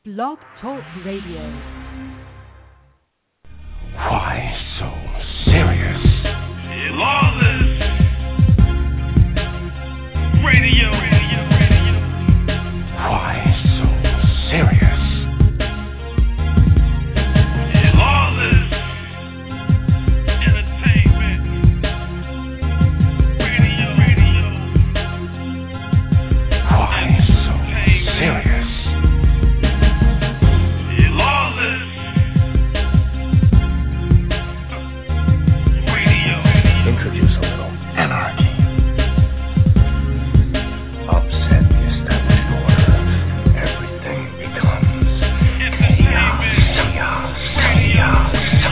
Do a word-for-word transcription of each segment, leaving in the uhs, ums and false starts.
Blog Talk Radio. Why so serious? Lawless Radio. Why so serious? Lawless Entertainment Radio. Why so serious? Lawless Radio. Introduce a little anarchy. Upset the established order. Everything becomes chaos, chaos, chaos.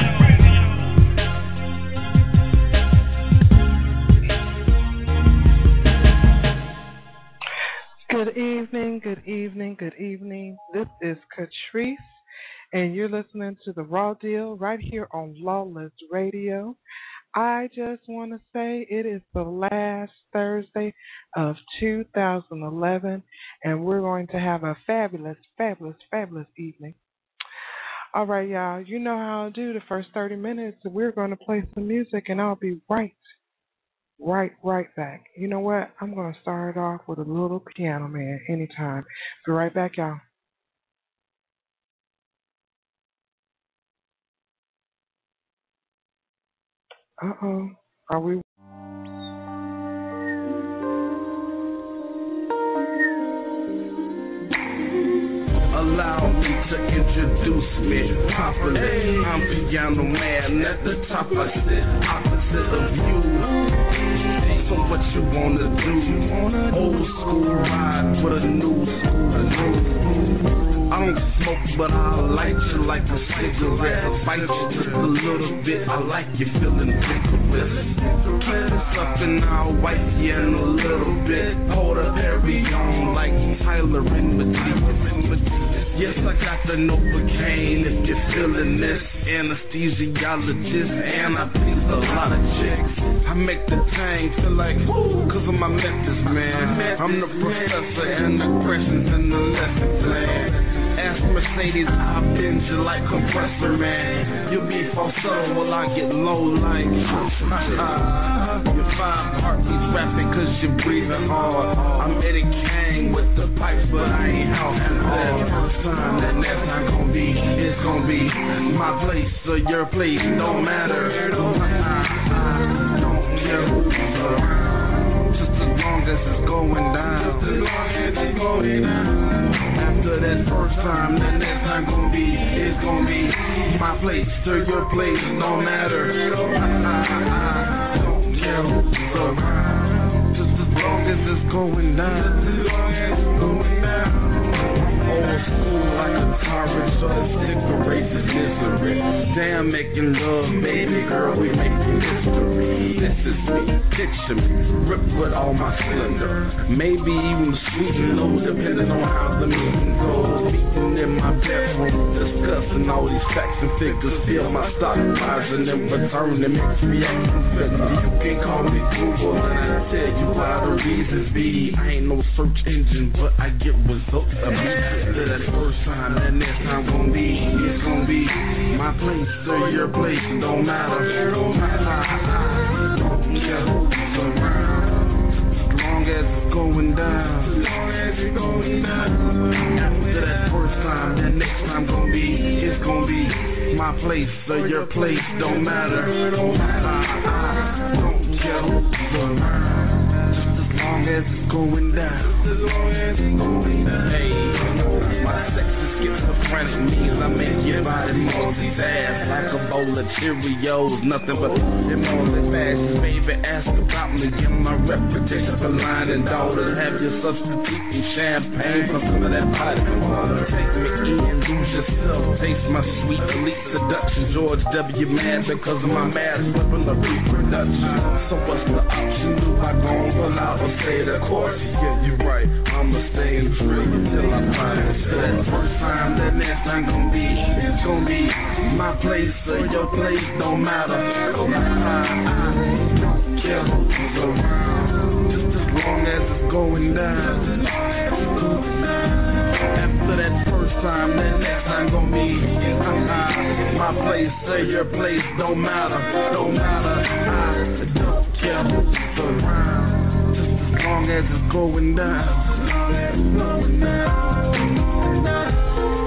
Good evening, good evening, good evening. This is Catrice, and you're listening to The Raw Deal right here on Lawless Radio. I just want to say it is the last Thursday of two thousand eleven, and we're going to have a fabulous, fabulous, fabulous evening. All right, y'all, you know how I'll do the first thirty minutes. We're going to play some music, and I'll be right Right, right back. You know what? I'm going to start off with a little Piano Man anytime. Be right back, y'all. Uh-oh. Are we... Allow me to introduce me properly. I'm Piano Man at the top. I sit opposite of you. So what you wanna do? Old school ride with a new school. I don't smoke, but I light you like a cigarette. Bite you just a little bit. I like you feeling vigorous. Keep this up and I'll wipe you in a little bit. Hold a Perry on like Tyler in Matisse. Yes, I got the Novocaine if you're feeling this. Anesthesiologist, and I please a lot of chicks. I make the tang feel like, woo, cause of my methods, man. I'm the professor and the questions in the lesson plan. Ask Mercedes, I bend you like compressor, man. You'll be for subtle while I get low like uh, your five heartbeats rapping cause you're breathing hard. I'm Eddie Kane with the pipes, but I ain't out for that. First time that that's not gonna be, it's gonna be my place or your place, don't matter. Don't care who's around, just as long as it's going down. Just as long as it's going down. After that first time, the next time gonna be, it's gonna be my place or your place, no matter. Don't care who's around, just as long as it's going down. Just as long as it's going down. Old school like a tyrant, so the cigarette is misery. Damn, making love, baby girl, we making history. This is me, picture me, ripped with all my splendor. Maybe even sweet and low, depending on how the meeting goes. Meeting in my bedroom, discussing all these facts and figures. Feel my stock rising in return and makes me act confident. You can call me Google and I tell you why the reasons be. I ain't no search engine, but I get results immediately. That first time, that next time gon' be, it's gon' be my place or your place, don't matter. Don't matter. Don't care who's around, as long as it's going down. As long as it's going down. After that first time, that next time gon' be, it's gon' be my place or your place, don't matter. Don't matter. Don't care who's around, just as long as it's going down. As long as it's going down. Hey, my sex is schizophrenic, means I make your body multitask like a bowl of Cheerios, nothing but them all the fashion. Baby, ask about me, get my reputation for lying and daughter. Have your substituting champagne for some of that body water. Take me in, lose yourself, taste my sweet elite seduction. George W. mad because of my mad weapon of reproduction. So what's the option? Do I go on pull out or stay the course? Yeah, you're right, I'ma stay in free till I find it. That first time, that next time gon' be, it's gon' be my place or your place, don't matter. Don't matter. Don't care who's around, just as long as it's going down. After that first time, that hang on me. My place, say your place, don't matter, don't matter. I don't care who's around, just as long as it's going down. As long as it's going down.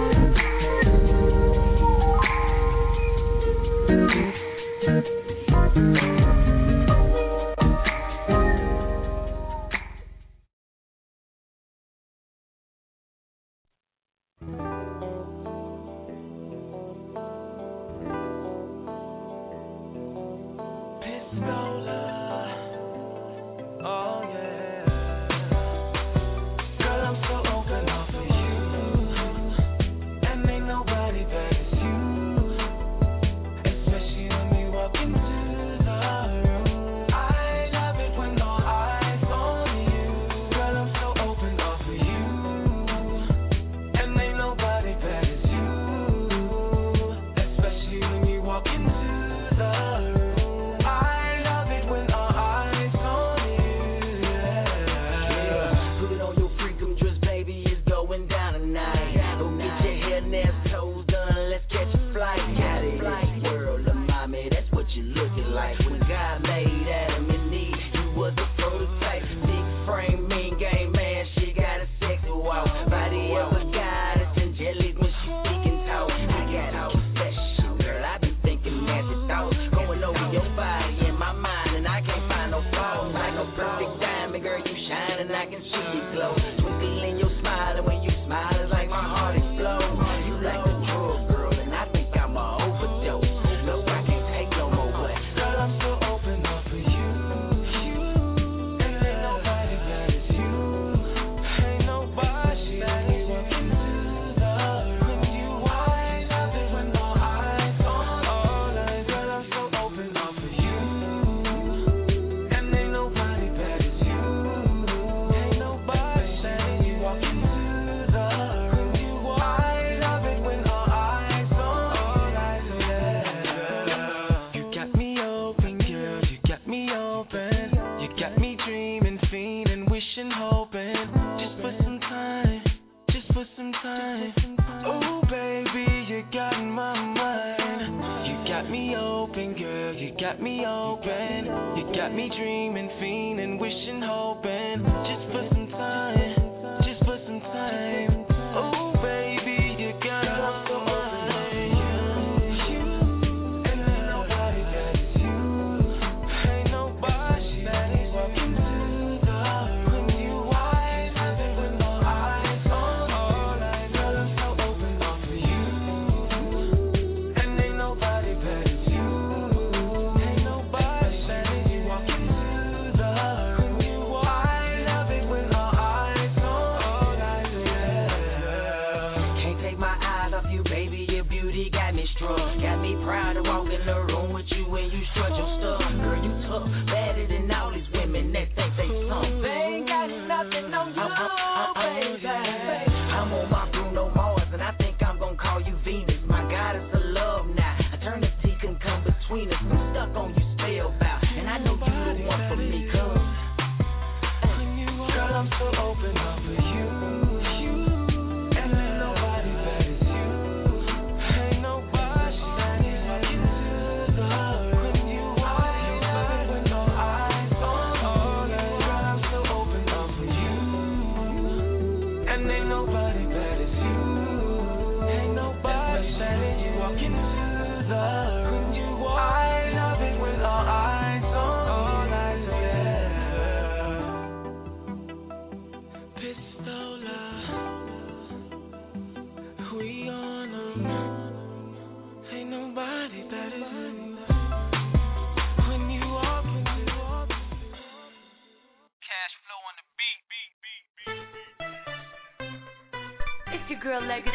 Girl Legacy.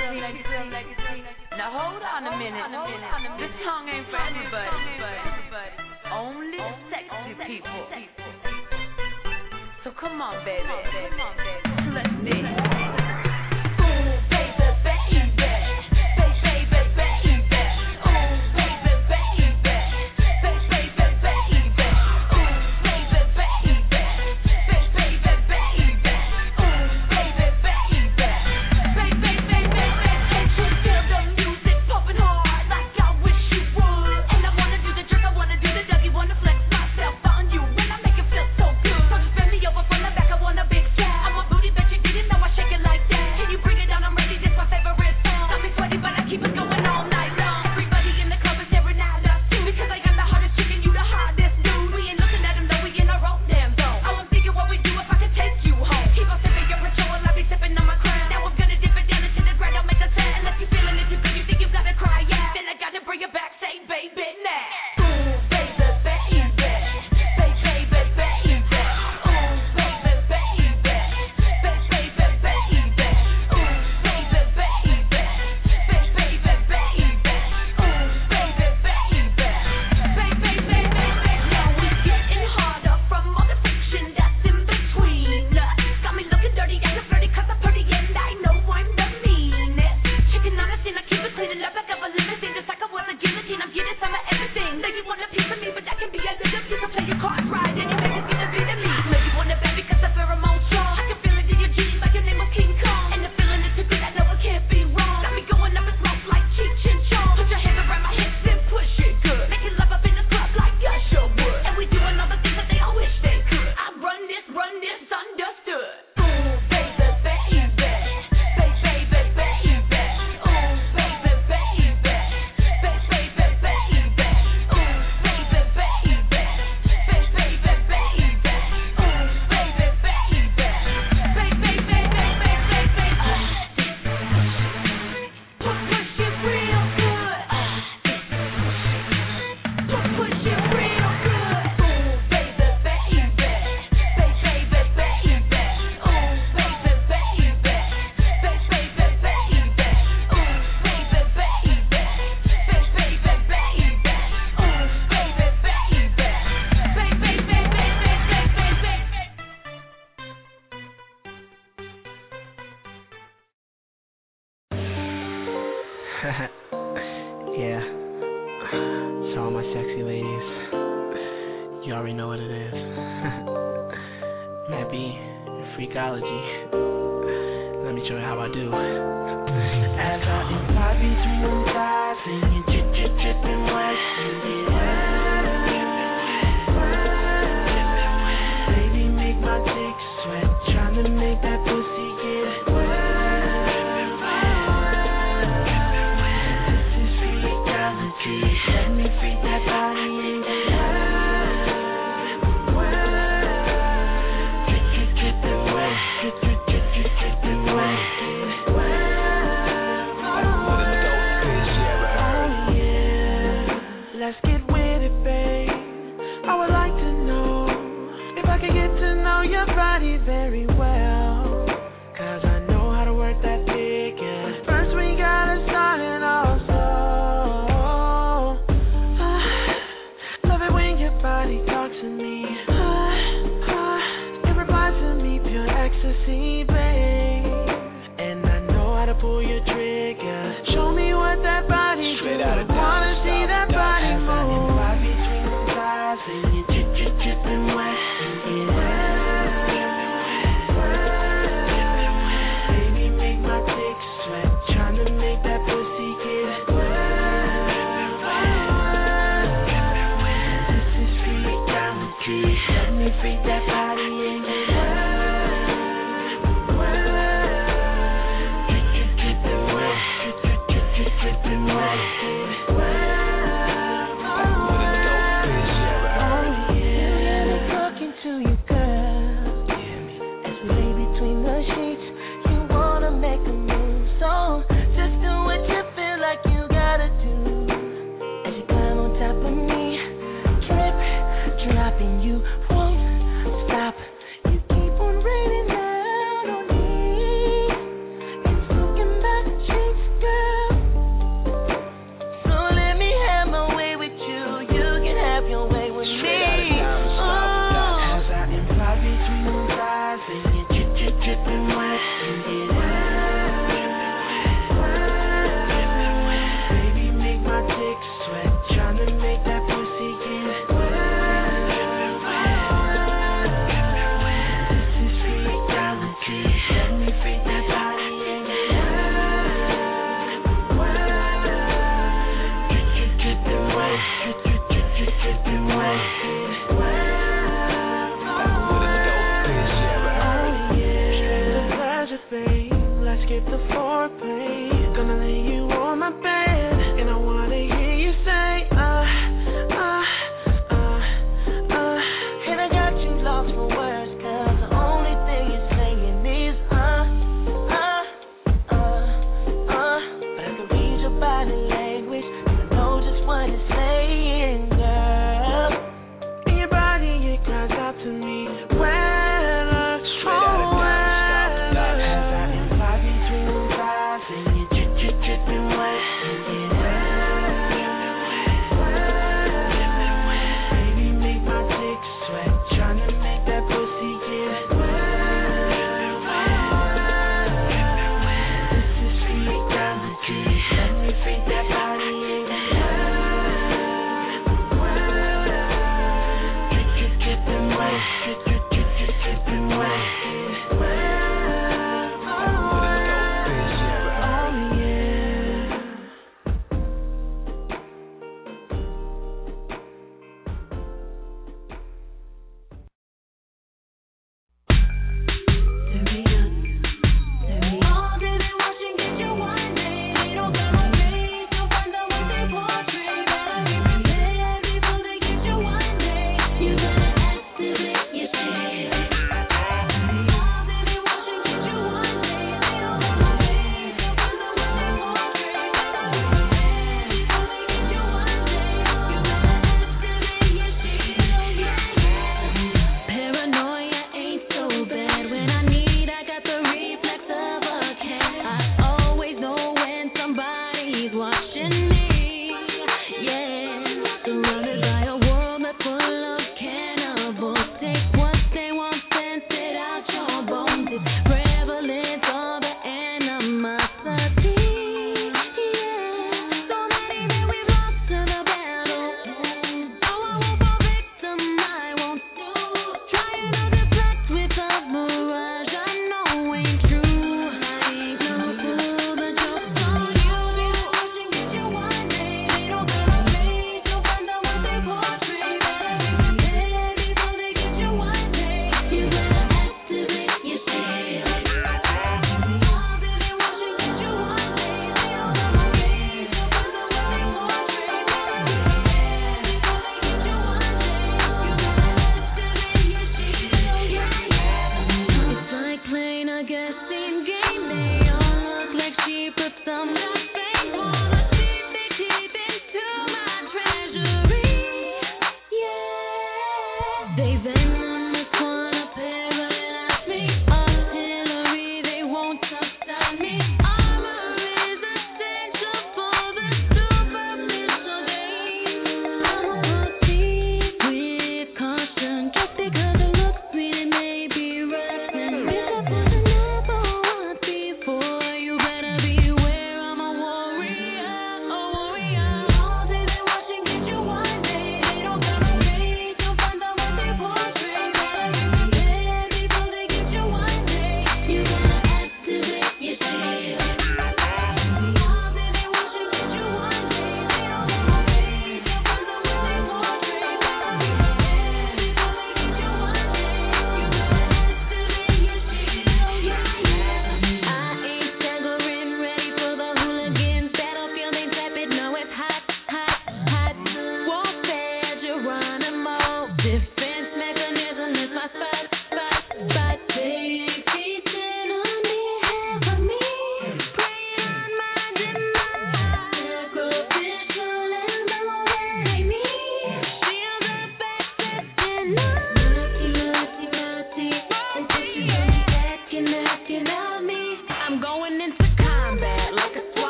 Now hold on a minute. This song ain't for everybody. Only the sexy people. So come on, baby. Let's dance. Feel the Yeah. To all my sexy ladies, you already know what it is. Might be freakology. Let me show you how I do. As I imply between them thighs, singing drip, drip, dripping wet, baby, make my dick sweat, trying to make that pussy get wet. This is freakology. Let me freak that body and get wet. Drip, drip, dripping wet, drip, drip, drip, drip, dripping wet. Let's get with it, babe. I would like to know if I could get to know your body very well. Cause I know how to work that dick, yeah. First we gotta start it off slow. Ah, love it when your body talks to me. Ah, ah, it replies to me, pure ecstasy, babe. And I know how to pull your trigger. Show me what that body do. I wanna see that body move. Between the thighs, and you drip, drip, dripping wet. Baby, make my dick sweat, trying to make that pussy get wet. This is freakology. Let me freak that body and get wet. Drip, drip, dripping wet. Drip, drip, drip, drip, dripping wet.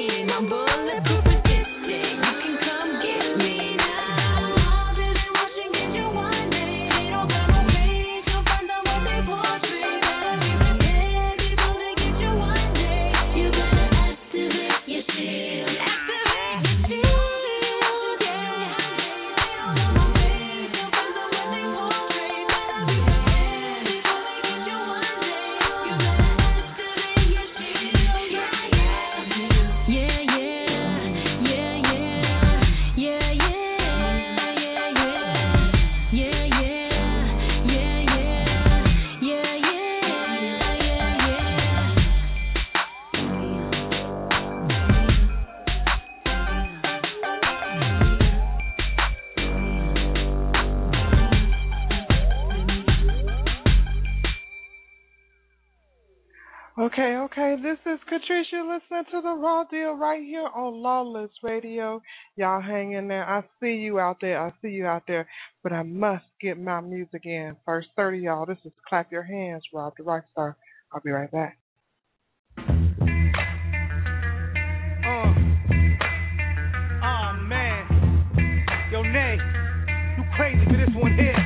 mean. I'm bulletproof resistant. You can come get me now. All that they watching get you one day. They don't got no face. You'll find out what they portray. Gotta be prepared before they get you one day. You gotta activate your shield. Activate your shield. Okay, okay, this is Catrice. You're listening to The Raw Deal right here on Lawless Radio. Y'all hang in there. I see you out there. I see you out there. But I must get my music in. First thirty, y'all. This is Clap Your Hands, Rob the Rock Star. I'll be right back. Uh, oh, man. Yo, Nay, you crazy for this one here.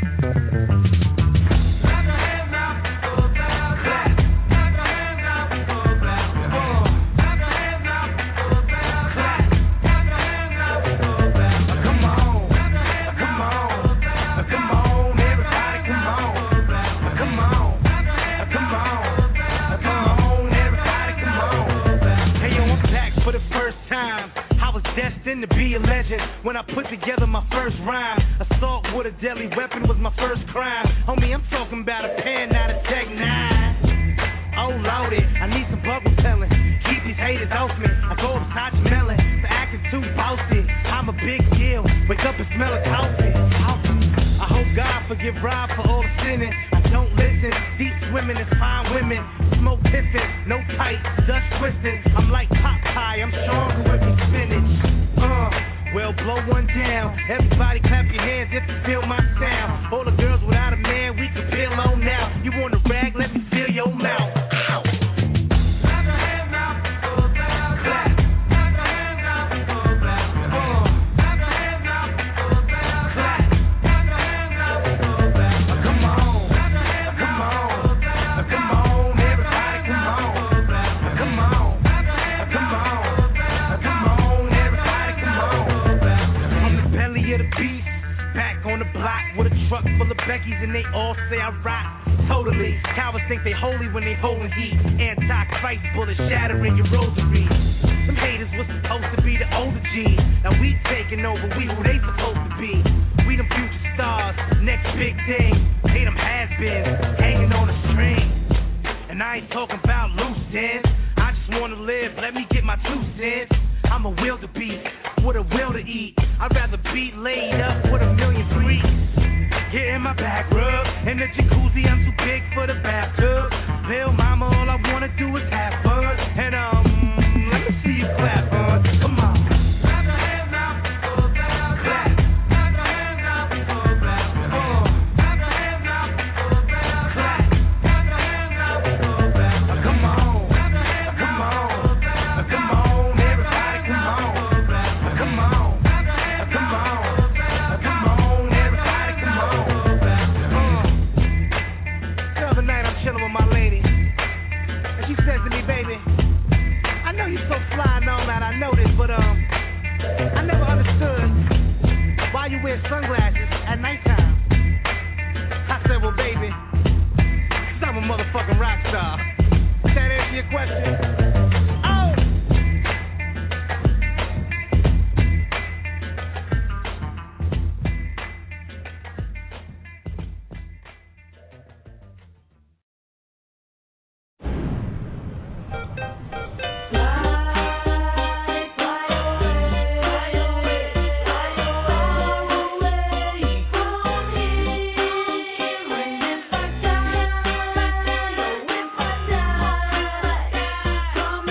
To be a legend when I put together my first rhyme. Assault with a deadly weapon was my first crime. Homie, I'm talking about a pen, not a Tech nine. Oh, loaded, I need some bubble telling. Keep these haters off me. I go upside your melon for acting too bossy. I'm a big deal. Wake up and smell a coffee. I hope God forgive Rob for all the sinning. I don't listen. Deep swimming is fine women. Smoke pissing, no tight, dust twisting. I'm like pot pie. I'm stronger with me spinach. Uh, well, blow one down. Everybody clap your hands if you feel my sound. All the girls without a man, we can peel on now. You want a rag? Let me feel your mouth. Ow. Clap your hands now, people clap. Clap. Clap your hands now, people clap. Uh, clap your hands now, people clap. Clap. Clap your hands now, people clap. Come on. Come on. Come on, everybody, come on. Come on. Come on. Of the beast, back on the block with a truck full of Beckies and they all say I rock. Totally, cowards think they holy when they holding heat. Anti-Christ bullets shattering your rosary. Them haters was supposed to be the older G. Now we taking over, we who they supposed to be. We them future stars, next big thing. Hate them has-beens, hanging on a string. And I ain't talking about loose ends. I just wanna live, let me get my two cents. I'm a wildebeest with a will to eat. I'd rather be laid up with a million freaks. Get in my back rub. In the jacuzzi, I'm too big for the bathtub. Little mama, all I wanna do is have fun. And um, let me see you clap, huh? Come on. Clap your hands now, people clap. Clap. Clap your hands now, people clap. Uh, clap your hands now, people clap. Clap. Clap your hands now, people clap. Come on. Come on. Come on, everybody, come on. Come on. Come on. Come on, everybody, come on. Uh, the other night I'm chilling with my lady, and she says to me, baby, I know you're so fly and all that, I know this, but um, I never understood why you wear sunglasses at nighttime. I said, well, baby, 'cause I'm a motherfucking rock star. Does that answer your question? Come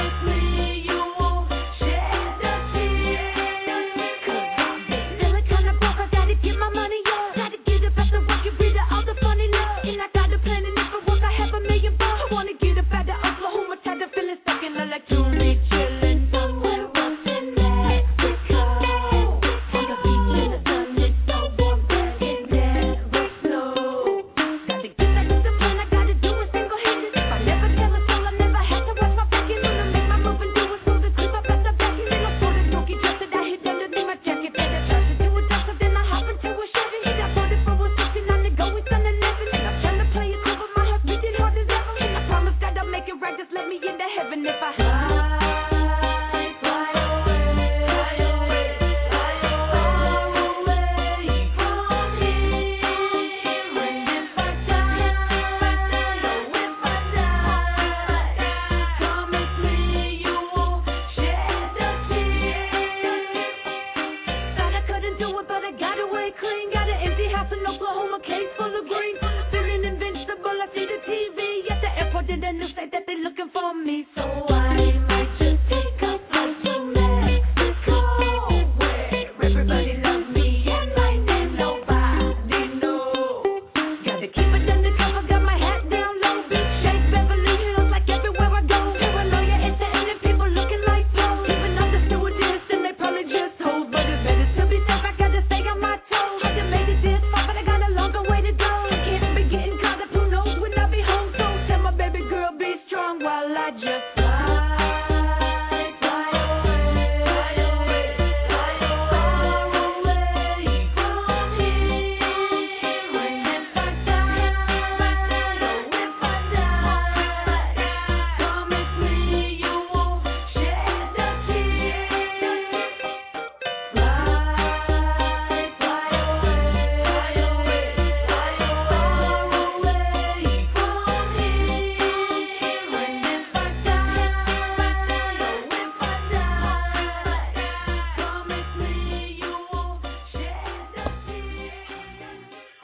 did a new say that they looking for me. So I might just take a flight to Mexico, where everybody loves me and my name nobody knows. Gotta keep it undercover, got my hat down low. Big shake, Beverly Hills, like everywhere I go. Paranoia, entertaining people looking like pros. Even though the stewardess and they probably just hoes, but it's better to be safe. I gotta stay on my toes. I just made it this far, but I got a longer way to go. Can't be getting caught up, who knows when I'll be home. So tell my baby girl be strong while I just fly, fly away, fly away, fly far away from here. And if I die, oh if I die, promise me you won't shed a tear. Fly, fly away, fly away, fly far away from here. And if I die, oh if I die, promise me you won't shed a tear.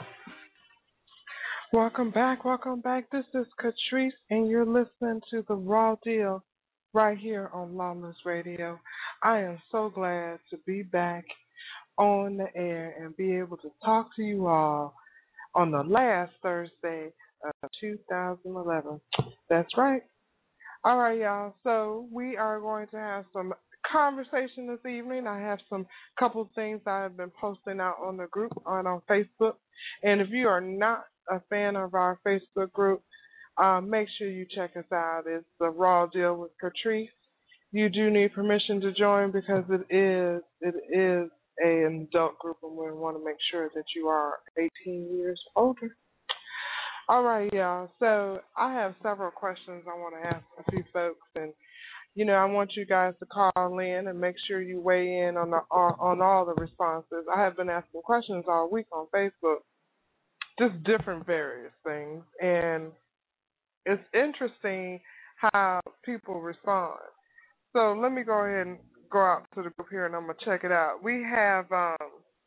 Welcome back, welcome back. This is Catrice, and you're listening to The Raw Deal right here on Lawless Radio. I am so glad to be back on the air and be able to talk to you all on the last Thursday of two thousand eleven. That's right. All right, y'all. So we are going to have some conversation this evening. I have some couple things I have been posting out on the group on, on Facebook. And if you are not a fan of our Facebook group, um, make sure you check us out. It's The Raw Deal with Catrice. You do need permission to join because it is it is an adult group, and we want to make sure that you are eighteen years older. All right, y'all. So I have several questions I want to ask a few folks, and you know I want you guys to call in and make sure you weigh in on the on, on all the responses. I have been asking questions all week on Facebook, just different various things, and it's interesting how people respond. So let me go ahead and go out to the group here, and I'm going to check it out. We have, um,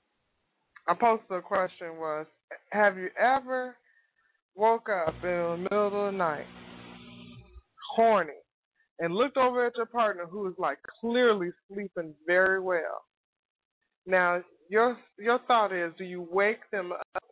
I posted a question was, have you ever woke up in the middle of the night, horny, and looked over at your partner who is like clearly sleeping very well? Now, your your thought is, do you wake them up,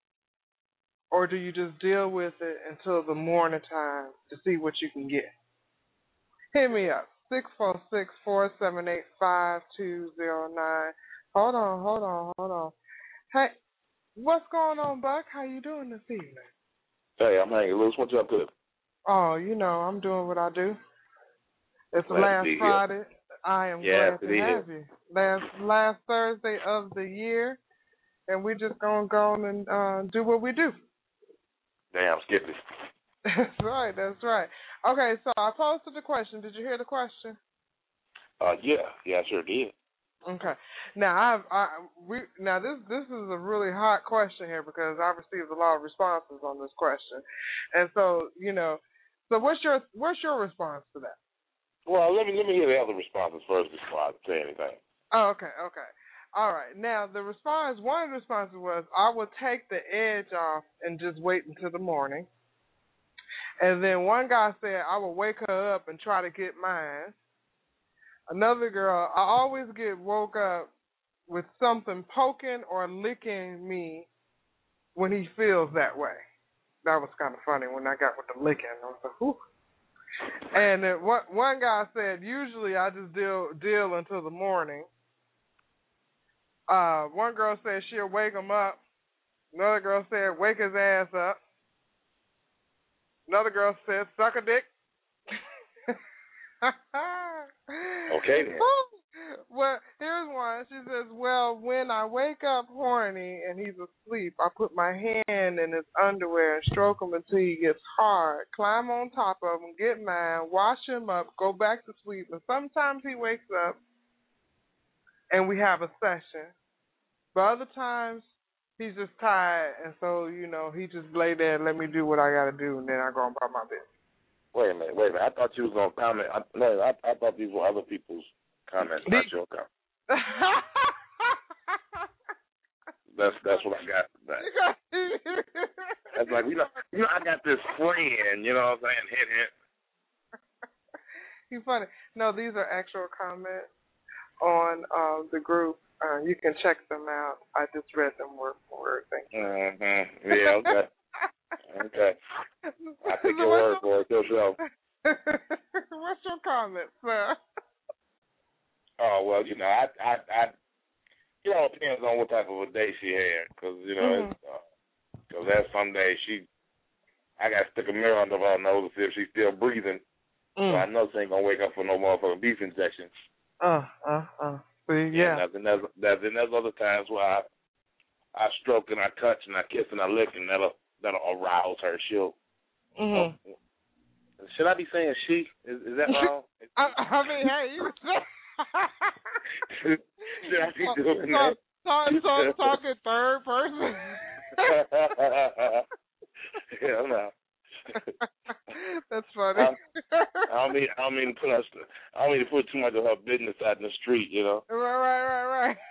or do you just deal with it until the morning time to see what you can get? Hit me up, six four six, four seven eight, five two zero nine. Hold on, hold on, hold on. Hey, what's going on, Buck? How you doing this evening? Hey, I'm hanging loose. What you up to? Oh, you know, I'm doing what I do. It's Glad to last be here. Friday. I am Yeah, glad to to be have here. you. Last last Thursday of the year, and we're just gonna go on and uh, do what we do. Damn, skippy. That's right. That's right. Okay, so I posted the question. Did you hear the question? Uh, yeah, yeah, I sure did. Okay. Now I've I we now this this is a really hot question here because I've received a lot of responses on this question, and so you know, so what's your what's your response to that? Well, let me let me hear the other responses first before I say anything. Oh, okay, okay. All right. Now, the response, one of the responses was, I would take the edge off and just wait until the morning. And then one guy said, I would wake her up and try to get mine. Another girl, I always get woke up with something poking or licking me when he feels that way. That was kind of funny when I got with the licking. I was like, whew. And then one, one guy said, usually I just deal, deal until the morning. Uh, one girl said she'll wake him up. Another girl said wake his ass up. Another girl said suck a dick. Okay, then. Well, here's one. She says, well, when I wake up horny and he's asleep, I put my hand in his underwear and stroke him until he gets hard, climb on top of him, get mine, wash him up, go back to sleep, and sometimes he wakes up and we have a session. But other times, he's just tired, and so, you know, he just lay there and let me do what I got to do, and then I go about my business. Wait a minute, wait a minute. I thought you was going to comment. I, no, I, I thought these were other people's comments, not your comments. That's that's what I got. That. That's like, you know, you know, I got this friend, you know what I'm saying? Hint, hint. He's funny. No, these are actual comments on um, the group. Uh, you can check them out. I just read them word for word. Thank you. Mm-hmm. Yeah, okay. Okay. I take So your word what's for it, your show. What's your comment, sir? Oh, well, you know, I, I, I, you know, it depends on what type of a day she had. Because, you know, Mm-hmm. it's, uh, cause that some days she, I got to stick a mirror under her nose to see if she's still breathing. Mm. So I know she ain't going to wake up for no motherfucking beef injection. Uh, uh, uh. See, yeah. And then there's, then there's other times where I, I stroke and I touch and I kiss and I lick and that'll, that'll arouse her. She'll, Mm-hmm. oh, should I be saying she? Is, is that wrong? I, I mean, hey, you Should I be doing talk, that? talk, talk, talk in third person. Hell no. That's funny. I, I don't mean I don't mean to put us I don't mean to put too much of her business out in the street, you know. Right, right, right, right.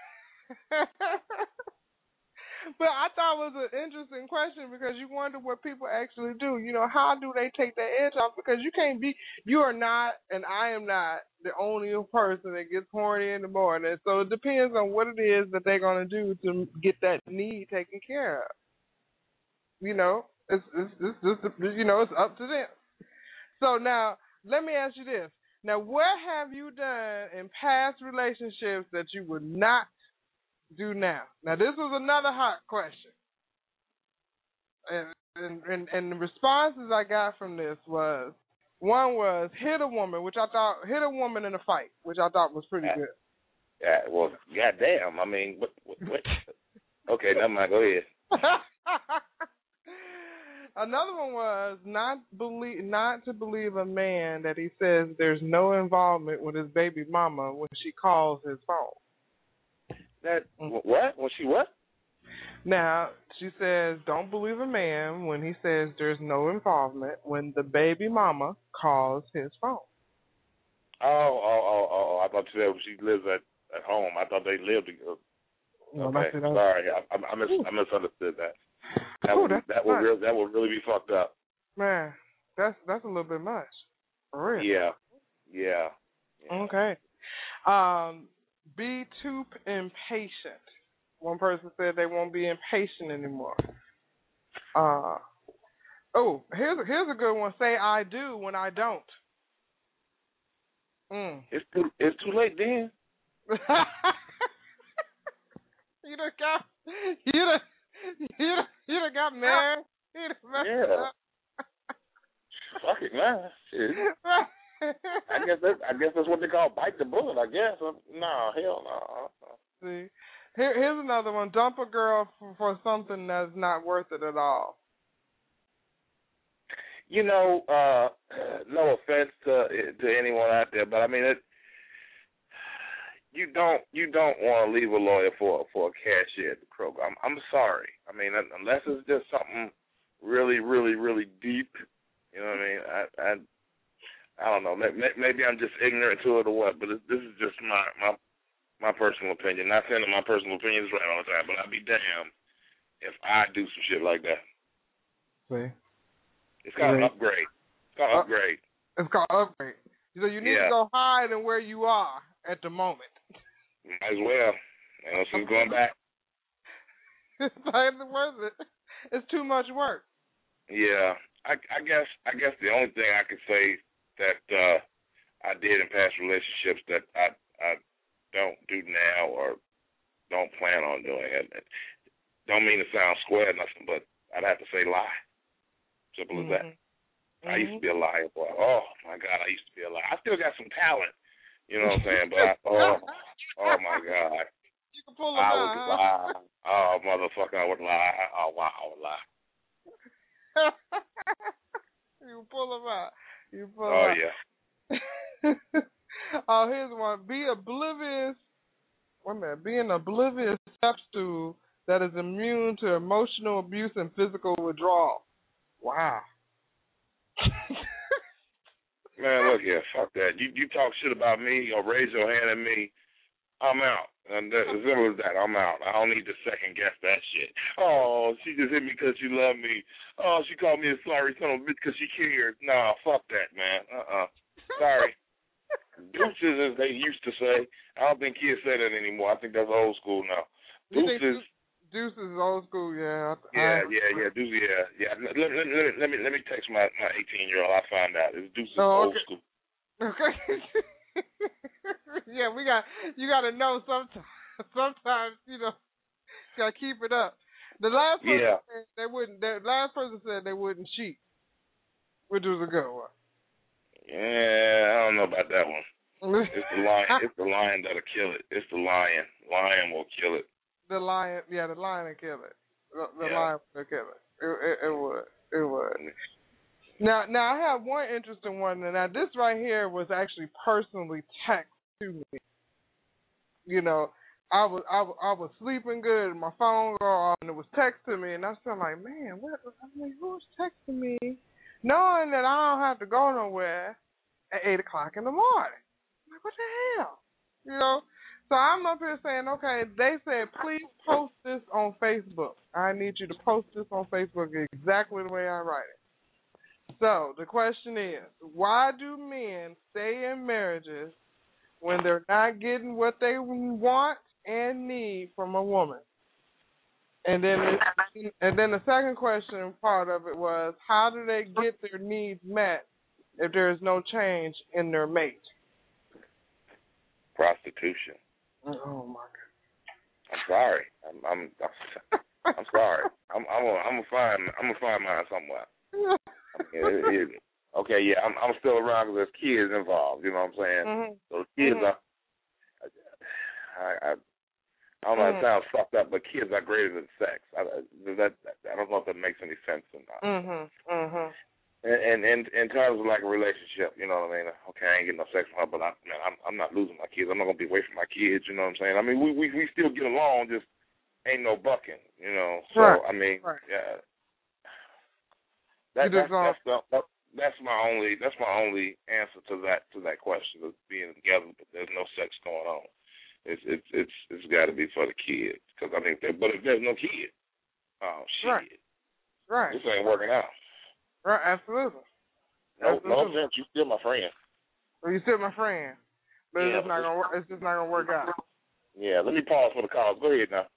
But I thought it was an interesting question because you wonder what people actually do. You know, how do they take their edge off? Because you can't be, you are not, and I am not the only person that gets horny in the morning. So it depends on what it is that they're going to do to get that need taken care of. You know, it's, it's, it's, it's, you know, it's up to them. So now, let me ask you this. Now, what have you done in past relationships that you would not do now? Now, this was another hot question. And, and, and, and the responses I got from this was, one was hit a woman, which I thought, hit a woman in a fight, which I thought was pretty good. Yeah, well, goddamn. I mean, what, what, what? Okay, never mind. Go ahead. Another one was not believe, not to believe a man that he says there's no involvement with his baby mama when she calls his phone. That what? When she what? Now she says, don't believe a man when he says there's no involvement when the baby mama calls his phone. Oh, oh, oh, oh! I thought you said she lives at, at home. I thought they lived together. No, Okay, that, sorry, I, I, I, mis- I misunderstood that. That Ooh, would that's that would much. really, that would really be fucked up. Man, that's that's a little bit much. For real. Yeah, yeah. yeah. Okay. Um, be too impatient. One person said they won't be impatient anymore. Uh, oh, here's a, here's a good one. Say I do when I don't. Mm. It's too it's too late then. You done got you done you done, you done got mad. You done messed Yeah. up. Fuck it, man. Shit. I guess that's I guess that's what they call bite the bullet. I guess. No, hell no. See, here here's another one. Dump a girl for, for something that's not worth it at all. You know, uh, no offense to to anyone out there, but I mean it. You don't you don't want to leave a lawyer for for a cashier at the Kroger. I'm I'm sorry. I mean, unless it's just something really, really, really deep. You know what I mean? I I, I don't know. Maybe, maybe I'm just ignorant to it or what. But it, this is just my my my personal opinion. Not saying that my personal opinion is right all the time, but I'd be damned if I do some shit like that. See, it's called yeah. an upgrade. It's called uh, upgrade. It's called upgrade. So you need yeah. to go higher than where you are at the moment. Might as well. You know, she's going back. It's not worth it. It's too much work. Yeah, I, I guess I guess the only thing I could say that uh, I did in past relationships that I I don't do now or don't plan on doing it. Don't mean to sound square or nothing, but I'd have to say lie. Simple mm-hmm. as that. Mm-hmm. I used to be a liar, boy. Oh my God, I used to be a liar. I still got some talent. You know what I'm saying? But I, oh, oh my God, you can pull I them would out, lie. Oh motherfucker, I would lie. Oh wow, I would lie. You pull them out. You pull oh them yeah. out. Oh, here's one. Be oblivious. Wait a minute. Be an oblivious step stool that is immune to emotional abuse and physical withdrawal. Wow. Man, look here, fuck that. You you talk shit about me or raise your hand at me, I'm out. And that, as simple as that, I'm out. I don't need to second guess that shit. Oh, she just hit me because she loved me. Oh, she called me a sorry son of a bitch because she cared. Nah, fuck that, man. Uh-uh. Sorry. Deuces, as they used to say. I don't think kids say that anymore. I think that's old school now. Deuces. Deuces is old school, yeah. Yeah, yeah, yeah. Deuces, yeah, yeah. Let, let, let, let, let me let me text my my eighteen year old. I'll find out. It's Deuces Oh, old okay. school. Okay. Yeah, we got you got to know sometimes. Sometimes you know, got to keep it up. The last person Yeah. said they wouldn't. The last person said they wouldn't cheat, which was a good one. Yeah, I don't know about that one. It's the lion. It's the lion that'll kill it. It's the lion. Lion will kill it. The lion, yeah, the lion will kill it. The, the Yeah. lion will kill it. It, it. it would. It would. Now, now I have one interesting one. Now, this right here was actually personally texted to me. You know, I was I was, I was sleeping good, and my phone go off, and it was text to me, and I was like, man, what? I mean, who's texting me, knowing that I don't have to go nowhere at eight o'clock in the morning? I'm like, what the hell? You know. So I'm up here saying, okay, they said, please post this on Facebook. I need you to post this on Facebook exactly the way I write it. So the question is, why do men stay in marriages when they're not getting what they want and need from a woman? And then, it, and then the second question part of it was, how do they get their needs met if there is no change in their mate? Prostitution. Oh my God! I'm sorry. I'm I'm I'm, I'm sorry. I'm I'm a, I'm gonna find I'm gonna find mine somewhere. I mean, it, it, okay, yeah, I'm I'm still around because there's kids involved. You know what I'm saying? Mm-hmm. So the kids mm-hmm. are. I, I I don't know. It sounds fucked up, but kids are greater than sex. I, that, that I don't know if that makes any sense or not. Mhm. Mhm. And in in terms of like a relationship, you know what I mean? Okay, I ain't getting no sex from her, but I, man, I'm I'm not losing my kids. I'm not gonna be away from my kids. You know what I'm saying? I mean, we we we still get along, just ain't no bucking. You know. So right. I mean, right. yeah. That, that's that's, the, that, that's my only that's my only answer to that to that question of being together, but there's no sex going on. It's it's it's it's got to be for the kids, because I mean, if but if there's no kid, oh shit, right. right, this ain't working out. Right, absolutely. No, absolutely. no offense, you still my friend. Well, you still my friend, but Yeah, it's just not gonna work. It's just not gonna work out. Yeah, let me pause for the calls. Go ahead now.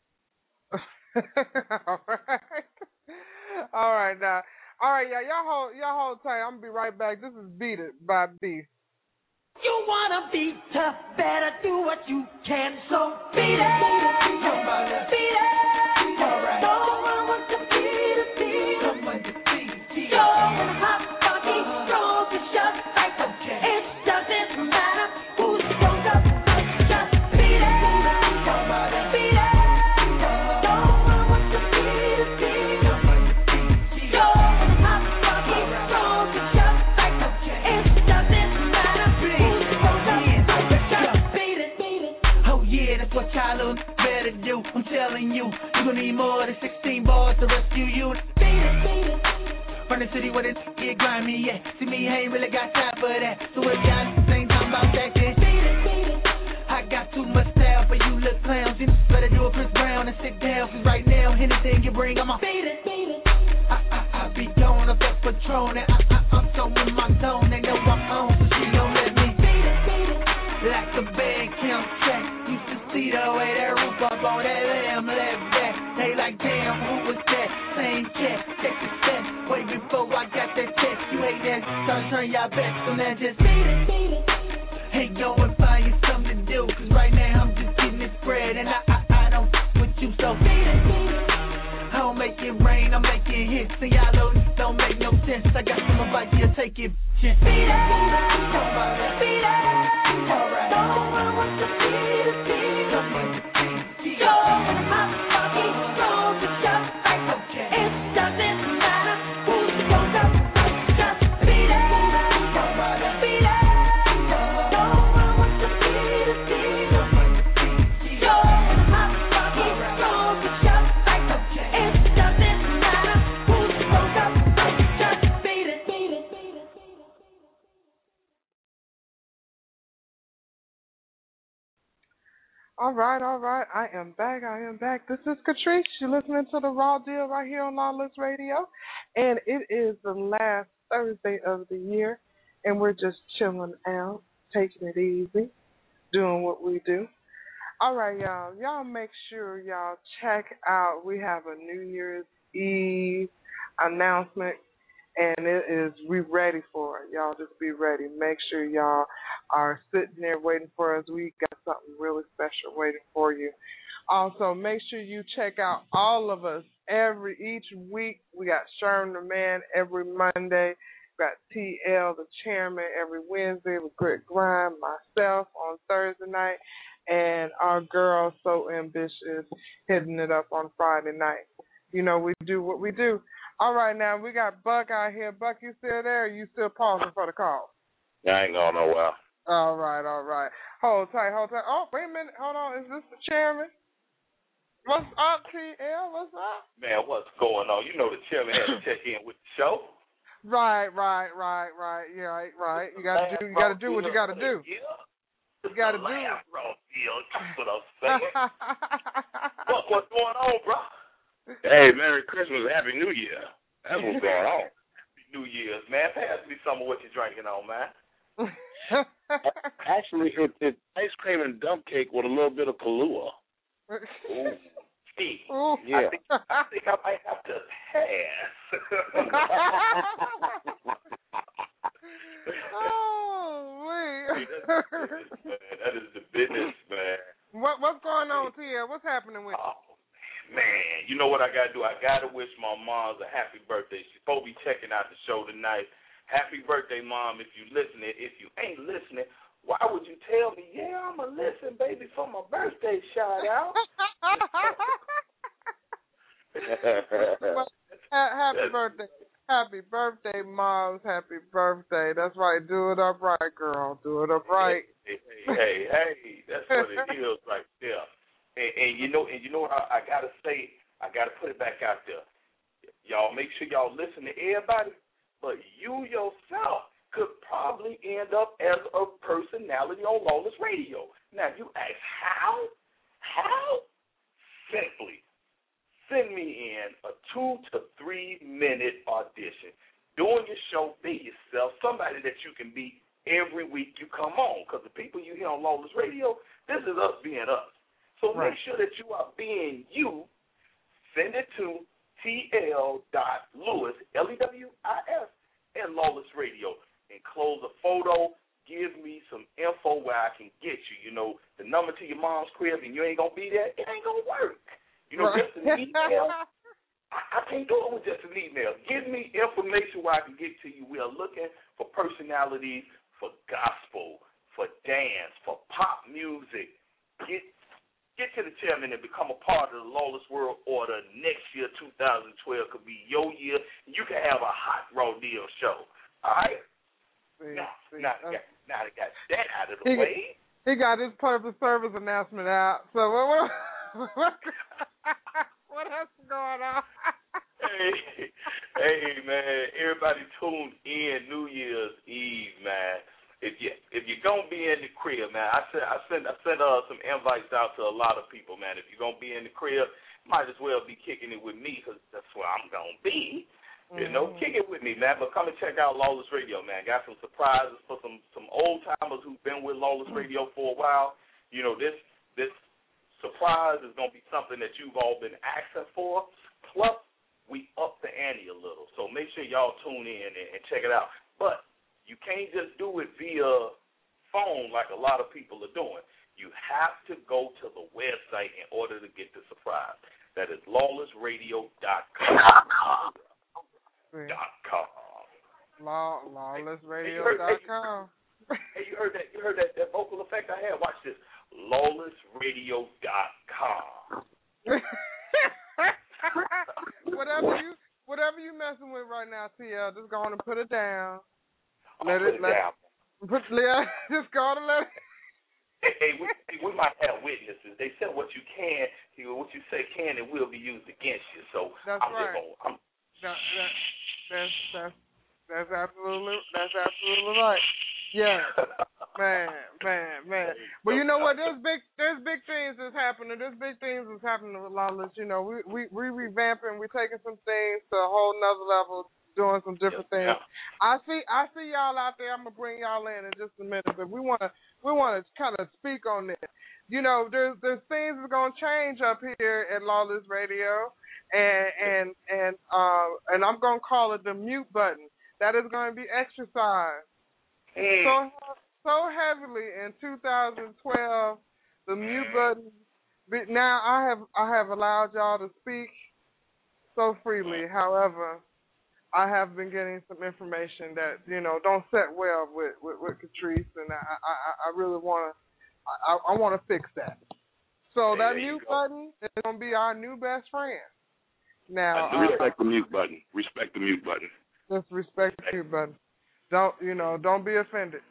All right, all right now, all right, yeah, y'all hold y'all hold tight. I'm gonna be right back. This is Beat It by B. You wanna be tough, better do what you can, so beat it, beat it, alright. Don't want what you beat it, beat it. Come on, you beat it. You're hot, cocky, strong, to shut like okay. It doesn't matter who's strong up, just beat it, beat it. Don't want what you beat it, beat it. You're hot, cocky, strong, to shut like okay. It doesn't matter who's strong up, just beat it, beat it. Oh yeah, that's what y'all little better do. I'm telling you, you gon' need more than sixteen bars to rescue you. Beat it, beat it. From the city where the get grimy, yeah. See me, I ain't really got time for that. So if y'all ain't talking about that, then beat it, beat it. I got too much style for you little clowns. You better do a Chris Brown and sit down, cause right now, anything you bring, I'ma beat it, beat it. I, I, I be going up that Patron, and I, I, I'm so in my zone. They know I'm on, so she gon' let me beat it, beat it. Like a band count check. Used to see the way that roof up on that lamb left back. They like, damn, who was that? Same check, check the set. Way before I got that check, you ain't that. So turn y'all back, so now just beat it, beat it. Hey, go and find you something to do, cause right now I'm just getting this bread, and I, I, I don't f with you, so beat it, beat it. I don't make it rain, I'm making hits, and y'all know this don't make no sense. I got some advice here, take it, beat it, beat it, beat it. Alright. Don't want what you beat it, beat it. You're hot, cocky, strong, to shut like okay. It doesn't matter who's strong up, just beat it, beat it. Don't want what you beat it, beat it. All right, all right. I am back. I am back. This is Catrice. You're listening to the Raw Deal right here on Lawless Radio. And it is the last Thursday of the year. And we're just chilling out, taking it easy, doing what we do. All right, y'all. Y'all make sure y'all check out. We have a New Year's Eve announcement. And it is, we ready for it. Y'all just be ready. Make sure y'all are sitting there waiting for us. We got something really special waiting for you. Also, make sure you check out all of us every each week. We got Sherm the Man every Monday. We got T L the Chairman every Wednesday with Greg Grime, myself on Thursday night, and our girl So Ambitious hitting it up on Friday night. You know, we do what we do. All right, now, we got Buck out here. Buck, you still there, or you still pausing for the call? I ain't going nowhere. All right, all right. Hold tight, hold tight. Oh, wait a minute. Hold on. Is this the chairman? What's up, T L? What's up? Man, what's going on? You know the chairman had to check in with the show. Right, right, right, right. Yeah, right, right. You gotta do. You gotta do what you gotta do. You gotta do. Raw deal. That's what I'm saying. What, what's going on, bro? Hey, Merry Christmas, Happy New Year. That's what's going on. Happy New Year's, man. Pass me some of what you're drinking on, man. Actually, it, it's ice cream and dump cake with a little bit of Kahlua. Ooh. Hey, Ooh. yeah. I think, I think I might have to pass. Oh, wait. Hey, that's the business, man. That is the business, man. What What's going on, T L? What's happening with you? Oh, man, you know what I got to do? I got to wish my moms a happy birthday. She's supposed to be checking out the show tonight. Happy birthday, Mom, if you listening. If you ain't listening, why would you tell me, yeah, I'm going to listen, baby, for my birthday shout out? Happy birthday. Happy birthday, Moms. Happy birthday. That's right. Do it up right, girl. Do it up right. Hey, hey, hey, hey. That's what it is right there. And, and you know, and you know what I, I gotta say, I gotta put it back out there. Y'all make sure y'all listen to everybody, but you yourself could probably end up as a personality on Lawless Radio. Now you ask how? How? Simply send me in a two to three minute audition. Doing your show, be yourself, somebody that you can be every week you come on. Because the people you hear on Lawless Radio, this is us being us. So right. Make sure that you are being you. Send it to T L dot Lewis, L E W I S, and Lawless Radio. Enclose a photo. Give me some info where I can get you. You know, the number to your mom's crib and you ain't going to be there, it ain't going to work. You know, right. Just an email. I, I can't do it with just an email. Give me information where I can get to you. We are looking for personalities for gospel, for dance, for pop music. Get Get to the chairman and become a part of the Lawless World Order. Next year, two thousand twelve, could be your year. You can have a hot Raw Deal show. All right? See, now, see, now, uh, got, now they got that out of the he, way. He got his public service announcement out. So what, what, what else is going on? hey, hey, man, everybody tuned in New Year's Eve, man. If you if you're gonna be in the crib, man, I sent I sent I sent uh, some invites out to a lot of people, man. If you're gonna be in the crib, might as well be kicking it with me because that's where I'm gonna be. Mm-hmm. You know, kick it with me, man. But come and check out Lawless Radio, man. Got some surprises for some some old timers who've been with Lawless Radio for a while. You know, this this surprise is gonna be something that you've all been asking for. Plus, we up the ante a little, so make sure y'all tune in and, and check it out. But you can't just do it via phone like a lot of people are doing. You have to go to the website in order to get the surprise. That is lawless radio dot com. Dot com. Law, lawless radio dot com. Hey, you heard that? You heard that, that vocal effect I had? Watch this. lawless radio dot com. whatever you, whatever you messing with right now, T L, just go on and put it down. Let it, it let down. Put, yeah, just go to let it. Hey, hey, we, we might have witnesses. They said what you can, what you say can and will be used against you. So that's I'm right. just gonna, I'm, that, that, that's that's that's absolutely that's absolutely right. Yeah, man, man, man. But you know what? There's big there's big things happening. There's big things that's happening with Lawless. You know, we we we revamping. We're taking some things to a whole nother level, doing some different Yeah, things. yeah. I see I see y'all out there. I'm gonna bring y'all in in just a minute, but we wanna we wanna kind of speak on this. You know, there's there's things that's gonna change up here at Lawless Radio, and and and uh and I'm gonna call it the mute button. That is gonna be exercised Mm. so so heavily in two thousand twelve. The mute button. but Now I have I have allowed y'all to speak so freely. However, I have been getting some information that you know don't set well with with, with Catrice, and I I, I really want to I, I want to fix that. So Hey, that there you mute go. button is gonna be our new best friend. Now, I respect the mute button. Respect the mute button. uh, just respect the mute button. Don't you know? Don't be offended.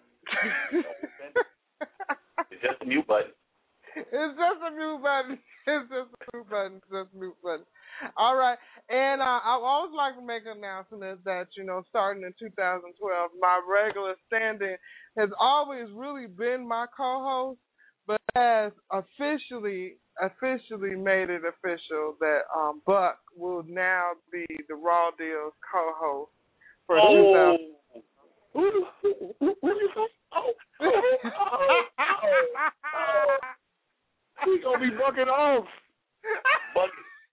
It's just a mute button. It's just a mute button. It's just a mute button. It's just a mute button. All right. And uh, I always like to make an announcement that, you know, starting in two thousand twelve, my regular stand-in has always really been my co-host, but has officially officially made it official that um, Buck will now be the Raw Deals co-host for Oh. two thousand. Who, who, who, who you say? Oh, oh, oh, oh, oh. We gonna be bucking off. Buck,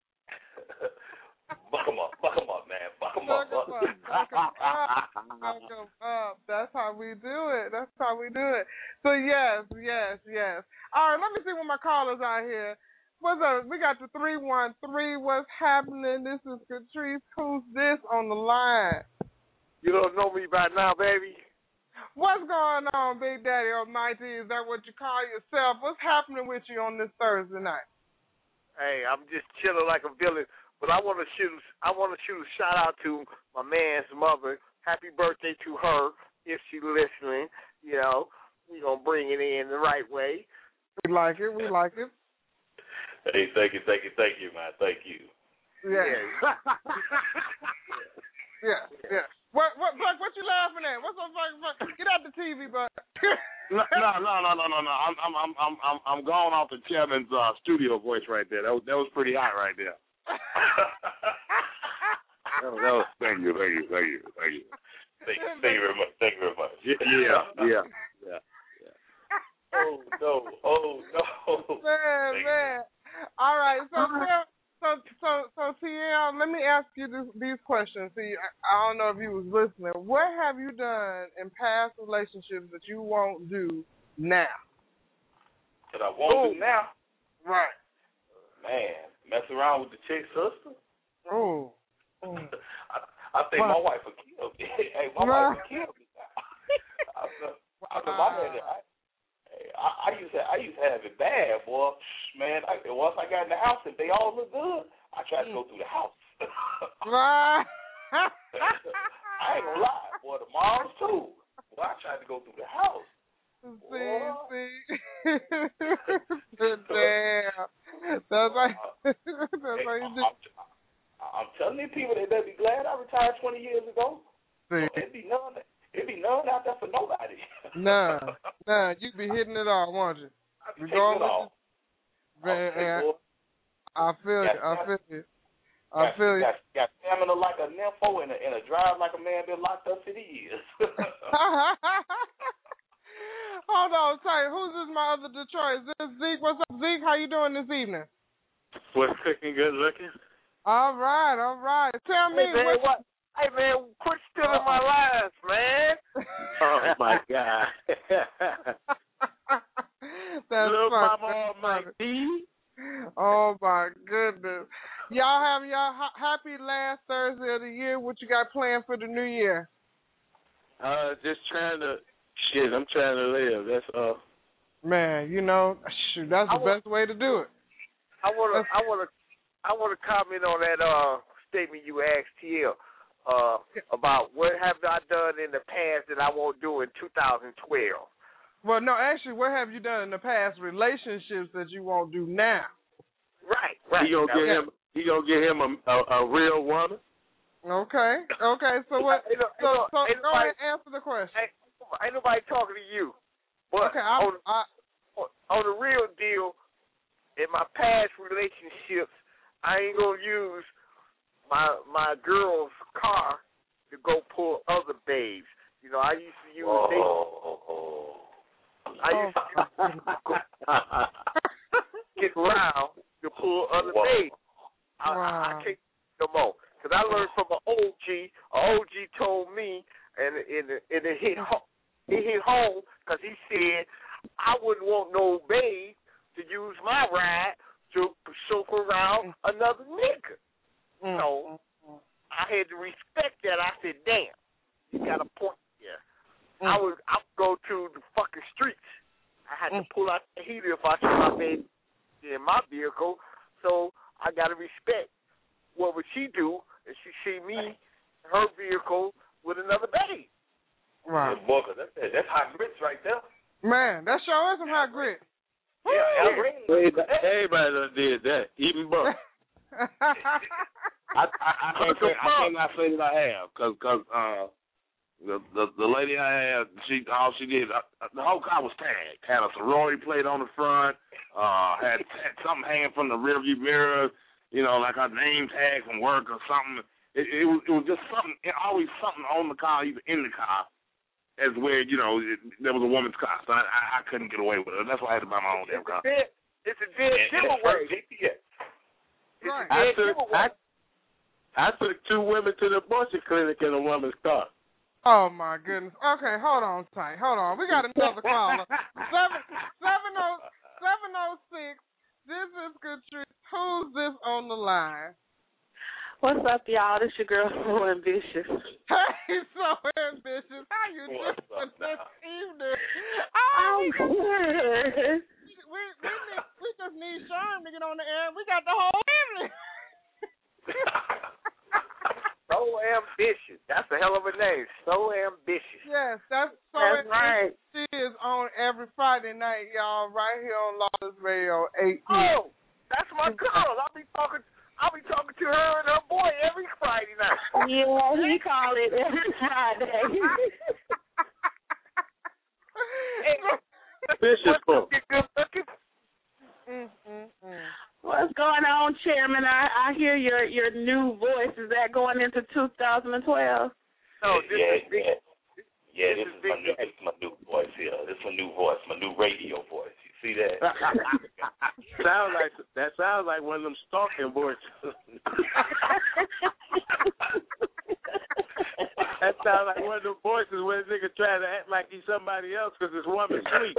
buck 'em up, buck 'em up, man, buck 'em up, Buck 'em buck. up, buck 'em up, buck 'em up. That's how we do it. That's how we do it. So yes, yes, yes. All right, let me see what my callers out here. What's up? We got the three one three. What's happening? This is Catrice. Who's this on the line? You don't know me by now, baby. What's going on, Big Daddy Almighty? Is that what you call yourself? What's happening with you on this Thursday night? Hey, I'm just chilling like a villain, but I want to shoot. I want to shoot a shout out to my man's mother. Happy birthday to her if she's listening. You know, we gonna bring it in the right way. We like it. We like it. Hey, thank you, thank you, thank you, man, thank you. Yeah. Yeah. Yeah. What? What? Buck, what you laughing at? What's up, Buck? Buck? Get out the T V, Buck. No, no, no, no, no, no, no. I'm, I'm, I'm, I'm, I'm, I'm going off the chairman's uh, studio voice right there. That was, that was pretty hot right there. that, was, that was. Thank you, thank you, thank you, thank you. Thank you, thank you very much, thank you very much. Yeah, yeah, yeah. Oh no, oh no. Man, Thank man. All right, so so so so T L, let me ask you this, these questions. See, I, I don't know if you was listening. What have you done in past relationships that you won't do now? That I won't do now. Right. Man, mess around with the chick's sister. Oh. I, I think my wife would kill me. Hey, my wife would kill me. I, I, I, my man, I, I, I used to, I used to have it bad, boy. Man, I, once I got in the house, if they all look good, I tried to go through the house. Right. I ain't gonna lie, boy. The moms too. Boy, I tried to go through the house. See, Boy. see. Damn. That's like, that's like you do. I'm, I'm telling these people they better be glad I retired twenty years ago. See. It'd be none. It'd be none out there for nobody. Nah, nah, you be hitting it all, won't you? I be taking it Regardless, all. man, Hey, boy. I feel you. I feel you. I got, feel you. got, got stamina like a nympho and a, and a drive like a man been locked up for the years. Hold on, sorry. Who's this? My other Detroit? Is this Zeke? What's up, Zeke? How you doing this evening? What's cooking? Good looking. All right, all right. Tell me Hey man, what. what? Hey man, quit stealing my lines, man. Oh my God. That's Little funny. Mama Almighty. Oh my goodness. Y'all have y'all ha- happy last Thursday of the year. What you got planned for the new year? Uh, just trying to. Shit, I'm trying to live. That's uh. Man, you know, shoot, that's the I wa- best way to do it. I wanna, I wanna, I wanna comment on that uh statement you asked T L uh about what have I done in the past that I won't do in two thousand twelve. Well, no, actually, what have you done in the past relationships that you won't do now? Right, right. He gonna Now, get him. He gonna get him a a, a real woman. Okay, okay. So what? Ain't no- So, ain't no- so ain't go nobody- ahead and answer the question. Ain't, ain't nobody talking to you. But Okay, I, on, I, on the real deal, in my past relationships, I ain't gonna use my my girl's car to go pull other babes. You know, I used to use they, I used to use get around to pull other babes. I, Wow. I, I can't no more because I learned from an O G. An O G told me, and and, and it hit home. It hit home because he said I wouldn't want no babe to use my ride to soak around another nigga. Mm. So I had to respect that. I said, damn, you got a point here. Mm. I would I would go to the fucking streets. I had to pull out the heater if I saw my baby in my vehicle. So I got to respect what would she do if she see me, her vehicle, with another babe. Right. Yeah, boy, 'cause that's, that's hot grits right there. Man, that sure is some hot grit. Yeah, Everybody, everybody done did that, even Buck. I, I, I can't say I cannot say that I have, cause, cause uh, the, the the lady I had, she all she did, uh, the whole car was tagged. Had a sorority plate on the front, uh, had, had something hanging from the rearview mirror, you know, like her name tag from work or something. It, it was it was just something, it, always something on the car, either in the car, as where you know it, there was a woman's car. So I, I, I couldn't get away with it. That's why I had to buy my own damn car. It's a dead giveaway. Right. I took I, I took two women to the abortion clinic in a woman's car. Oh my goodness. Okay, hold on tight. Hold on. We got another caller. Seven seven oh seven oh six. This is Katrice. Who's this on the line? What's up, y'all? This your girl, So Ambitious. Hey, So Ambitious. How you doing this evening? I'm we, good. We, we, need, we just need Sherm to get on the air. We got the whole evening. So Ambitious. That's a hell of a name. So Ambitious. Yes, that's So That's Ambitious. right. She is on every Friday night, y'all, right here on Lawless Radio, eight p.m. Oh, that's my girl. I'll be talking I'll be talking to her and her boy every Friday night. Yeah, he called it every Friday. Hey, Vicious book. Mm, mm, mm. What's going on, Chairman? I, I hear your, your new voice. Is that going into two thousand twelve? No, this yeah, is big. yeah, yeah. This, this is is my new, this is my new voice here. This is my new voice, my new radio voice. You see that? sounds like that sounds like one of them stalking voices. That sounds like one of them voices where a nigga trying to act like he's somebody else because his woman's sweet.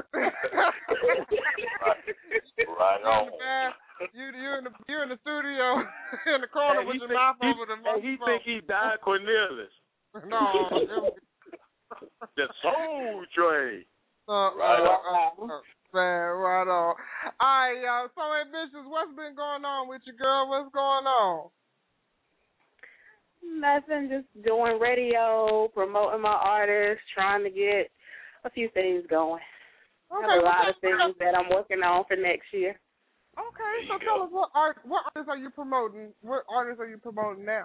Right on. You you in the you in the studio in the corner And with he your think- mouth he- over the and he microphone. think he Don Cornelius. No. The Soul Train. Uh, Right uh, on. uh, uh, man, right on. All right, y'all. So Ambitious, what's been going on with your girl? What's going on? Nothing, just doing radio, promoting my artists, trying to get a few things going. Okay, I have a lot well, of things that I'm working on for next year. Okay, so tell us what art, what artists are you promoting? What artists are you promoting now?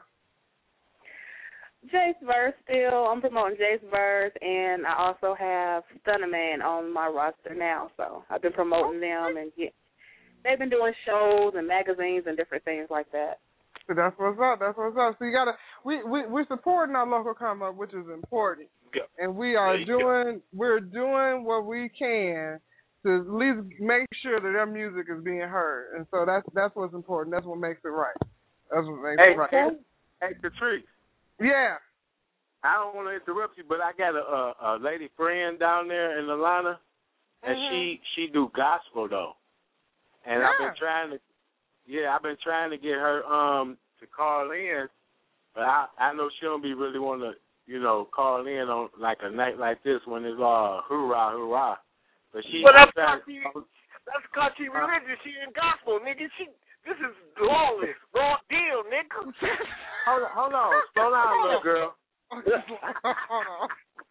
Jace Verse still. I'm promoting Jace Verse, and I also have Stunner Man on my roster now. So I've been promoting them, and get, they've been doing shows and magazines and different things like that. So that's what's up. That's what's up. So you gotta we we we're supporting our local come up, which is important, Yeah. and we are There you doing we're doing what we can to at least make sure that their music is being heard, and so that's that's what's important. That's what makes it right. That's what makes Hey, it right. hey, hey, Patrice. Yeah. I don't want to interrupt you, but I got a, a, a lady friend down there in Atlanta, and Mhm. she she do gospel though, and Yeah. I've been trying to, yeah, I've been trying to get her um to call in, but I I know she don't be really want to, you know, call in on like a night like this when it's all hoorah hoorah, but she. Well, that's trying because she, that's because she religious. She in gospel, nigga. She this is lawless, raw deal, nigga. Hold on, hold on, slow down, little girl. Hold on.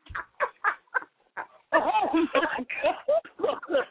Oh, my God.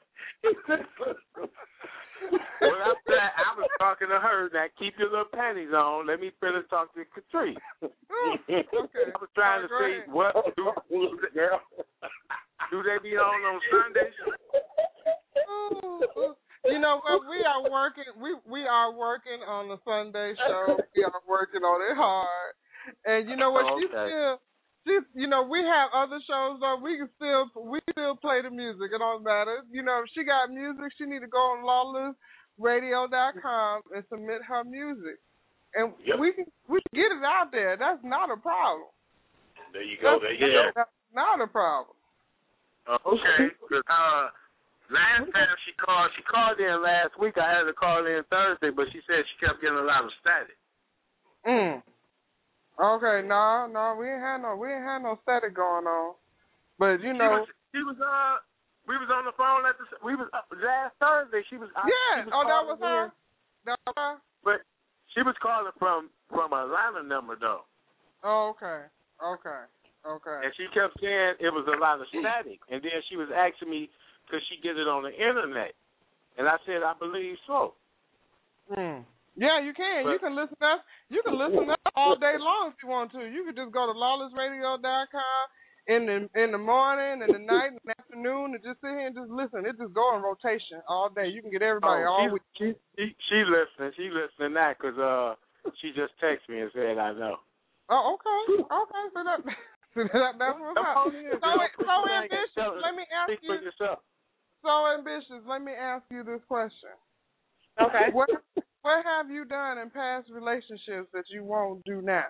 Well, I'm saying, I was talking to her. Now, keep your little panties on. Let me finish talk to Katrice. Okay. I was trying to Go see ahead. what do, do they be on on Sundays? Ooh, ooh. You know what? We are working. We we are working on the Sunday show. We are working on it hard. And you know what? Oh, She okay. still, she, you know, we have other shows though. We can still, we still play the music. It don't matter. You know, if she got music, she need to go on lawless radio dot com and submit her music, and Yep. we can we can get it out there. That's not a problem. There you go. There you Yeah. go. That's not a problem. Uh, okay. 'Cause, uh, last time she called, she called in last week. I had her call in Thursday, but she said she kept getting a lot of static. Mm. Okay, no, no, we ain't had no, we ain't had no static going on. But you know, she was, she was uh, we was on the phone at the, we was uh, last Thursday. She was, I, yeah. she was Oh, that was calling her. in, That was her. but she was calling from from a Atlanta number though. Oh, okay, okay, okay. And she kept saying it was a lot of static. And then she was asking me, could she get it on the internet? And I said, I believe so. Mm. Yeah, you can. But, you can listen to us. You can listen to us all day long if you want to. You can just go to lawless radio dot com in the in the morning, in the night, in the afternoon, and just sit here and just listen. It just go in rotation all day. You can get everybody oh, all she, week. she, she, she listening. She listening now because uh, she just texted me and said, I know. Oh, okay. Okay. So that, so that that's what's up. So, so ambitious. Let me ask you. So ambitious. Let me ask you this question. Okay. What what have you done in past relationships that you won't do now?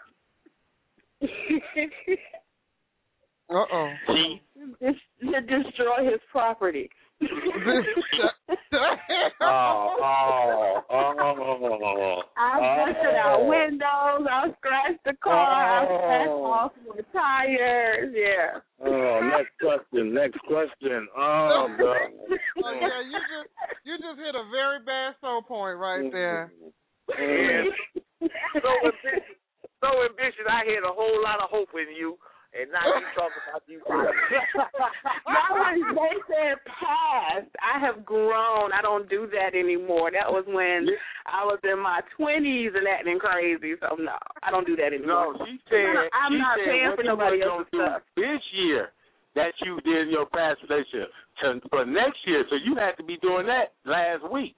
Uh oh. To destroy his property. oh, oh, oh. I've busted out windows. I've scratched the car. I've scratched off the tires. Yeah. Oh, next question. Next question. Oh, God. Oh, yeah, you just you just hit a very bad soul point right there. And so ambitious, so ambitious, I had a whole lot of hope in you. And now you talk about you. That was, they said past. I have grown. I don't do that anymore. That was when I was in my twenties and acting crazy. So no, I don't do that anymore. No, she said I'm she not said paying what for you nobody was else's gonna stuff. do this year that you did in your past relationship to, for next year. So you had to be doing that last week.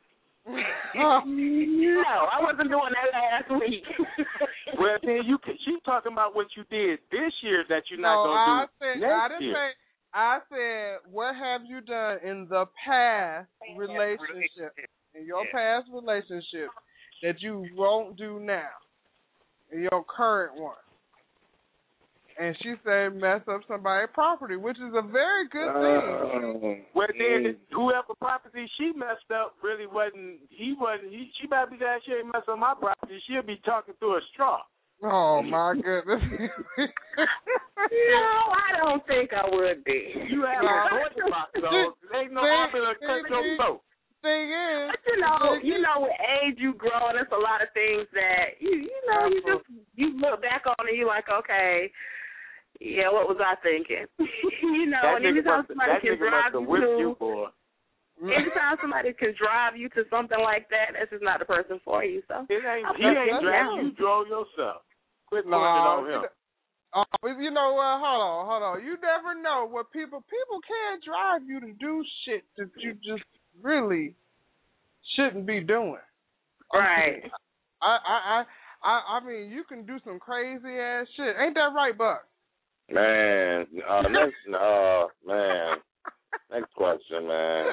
No, I wasn't doing that last week. Well, then you can, she's talking about what you did this year that you're not No, going to I do said, next I didn't year. say. I said, what have you done in the past relationship, in your past relationship, that you won't do now, in your current one? And she said, mess up somebody's property, which is a very good thing. Uh, Well, then whoever property she messed up really wasn't. He wasn't. He, she might be that she ain't messed up my property. She'll be talking through a straw. Oh my goodness. No, I don't think I would be. You have a voice box, though. Ain't no harm in a cut your throat. Thing is, but you know, you know, with age you grow, and there's a lot of things that you, you know, you just you look back on and you like, okay, yeah, what was I thinking? You know, That and anytime must, somebody that can nigga drive must have you whipped to, you, boy. anytime somebody can drive you to something like that, that's just not the person for you. So it ain't, I he ain't think driving. no. You drove yourself. Quit No, putting it on him. Uh, you know what? Uh, hold on, hold on. You never know what people people can drive you to do shit that you just really shouldn't be doing. Right. I I I I, I mean, you can do some crazy ass shit. Ain't that right, Buck? Man, uh, next, uh, man, next question, man.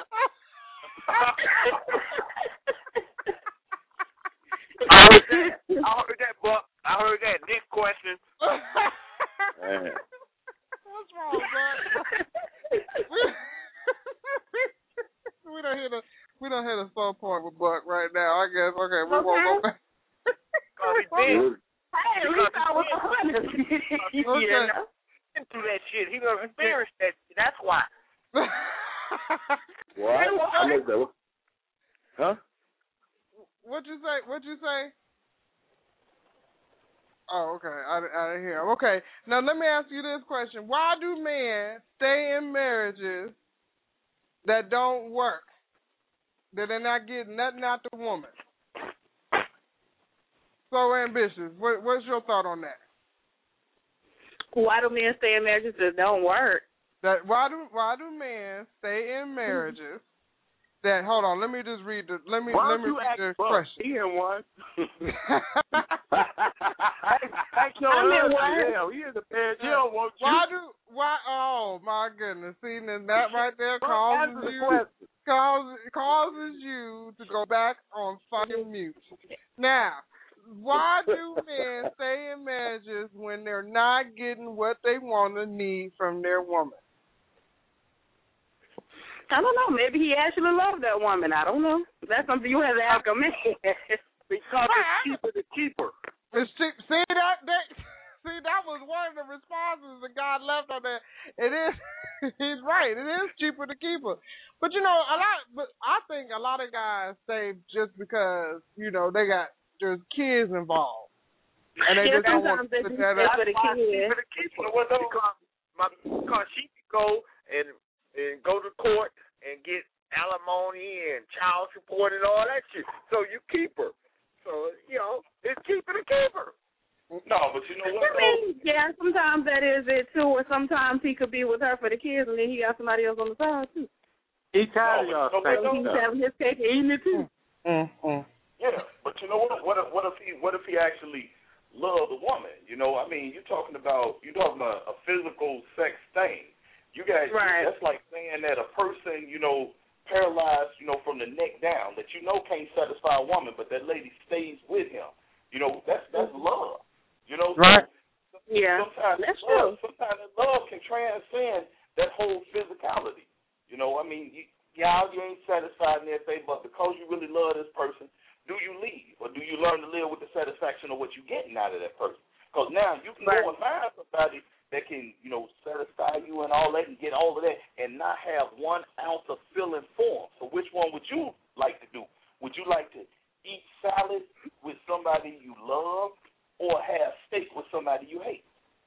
I heard that. I heard that, Buck. I heard that. Next question. Man. What's wrong, Buck? we don't hit a we don't hit a slow point with Buck right now. I guess. Okay, we won't go back. Hey, at least I was honest. You Okay. know? do that shit. He gonna experience that shit. That's why. What? I missed that. Huh? What'd you say? What'd you say? Oh, okay. I, I didn't hear. Okay. Now let me ask you this question: why do men stay in marriages that don't work? That they're not getting nothing out the woman? So ambitious. What, what's your thought on that? Why do men stay in marriages that don't work? That why do why do men stay in marriages that. Hold on, let me just read the. Let me Why let don't me you read act the fuck? question. He in one. Ask your I'm in husband. one. Hell, he in the bed. He don't want you. Why do why? Oh my goodness! See, then that right there Well, causes answer the you question. causes causes you to go back on fucking mute. Now, why do men stay in marriages when they're not getting what they want or need from their woman? I don't know. Maybe he actually loved that woman. I don't know. That's something you have to ask a man. Because it's cheaper to keep her. It's cheap. See that, that? See, that was one of the responses that God left on there. It is. He's right. It is cheaper to keep her. But you know, a lot. But I think a lot of guys stay just because you know they got there's kids involved, and they Yeah, just don't want to sometimes put they that do up. for the Why kids. cheaper to keep her? Because, my, because she can go and and go to court and get alimony and child support and all that shit. So you keep her. So, you know, it's cheaper to keep her. No, but you know what? I mean, yeah, sometimes that is it too, or sometimes he could be with her for the kids, and then he got somebody else on the side too. He tired No, of y'all but- stinking no, He's stuff. having his cake and eating it too. Mm, mm. Yeah, but you know what? What if, what if he what if he actually loved the woman? You know, I mean, you're talking about you're talking about a physical sex thing. You guys, Right. that's like saying that a person, you know, paralyzed, you know, from the neck down, that you know can't satisfy a woman, but that lady stays with him. You know, that's that's love. You know, Right. So, Yeah, sometimes that's love, true. sometimes that love can transcend that whole physicality. You know, I mean, you, yeah, you ain't satisfied in everything, but because you really love this person, do you leave, or do you learn to live with the satisfaction of what you're getting out of that person? Because now you can Right. go and find somebody that can, you know, satisfy you and all that and get all of that and not have one ounce of feeling for them. So which one would you like to do? Would you like to eat salad with somebody you love or have steak with somebody you hate?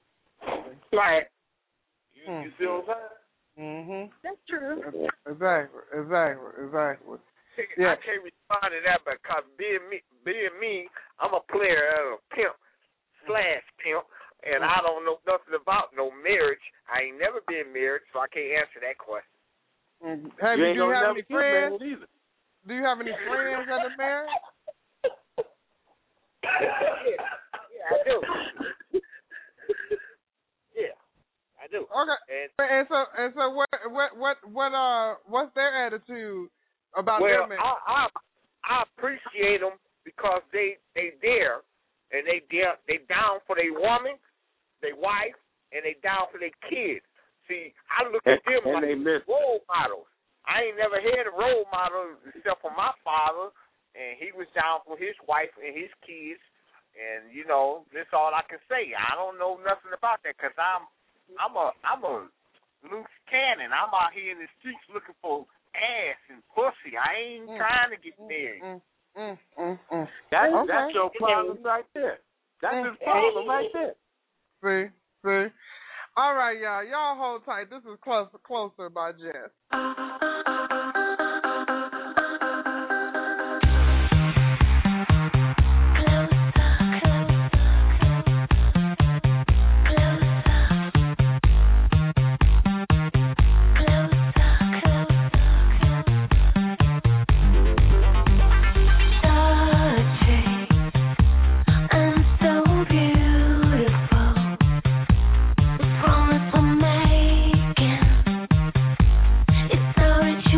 Right. You, you see what I'm saying? Mm-hmm. That's true. Exactly. Exactly. Exactly. Yeah. I can't respond to that because being me, being me, I'm a player and a pimp slash pimp, and I don't know nothing about no marriage. I ain't never been married, so I can't answer that question. Mm. Have You you, ain't do you gonna have never any get friends? married either. Do you have any friends that are married? yeah, yeah, I do. yeah, I do. Okay. And, And so and so what what what what uh what's their attitude about well, their I, marriage? I I appreciate them because they they there and they there they down for their woman, their wife, and they down for their kids. See, I look at them And they like miss role models. I ain't never had a role model except for my father, and he was down for his wife and his kids. And you know, that's all I can say. I don't know nothing about that because I'm I'm a I'm a loose cannon. I'm out here in the streets looking for ass and pussy. I ain't Mm. trying to get married. Mm, mm, mm, mm. That's, Okay. that's your problem right there. That's Mm. his problem right there. See, see. All right, y'all. Y'all hold tight. This is Closer, Closer by Jess. Promise I'm making, it's so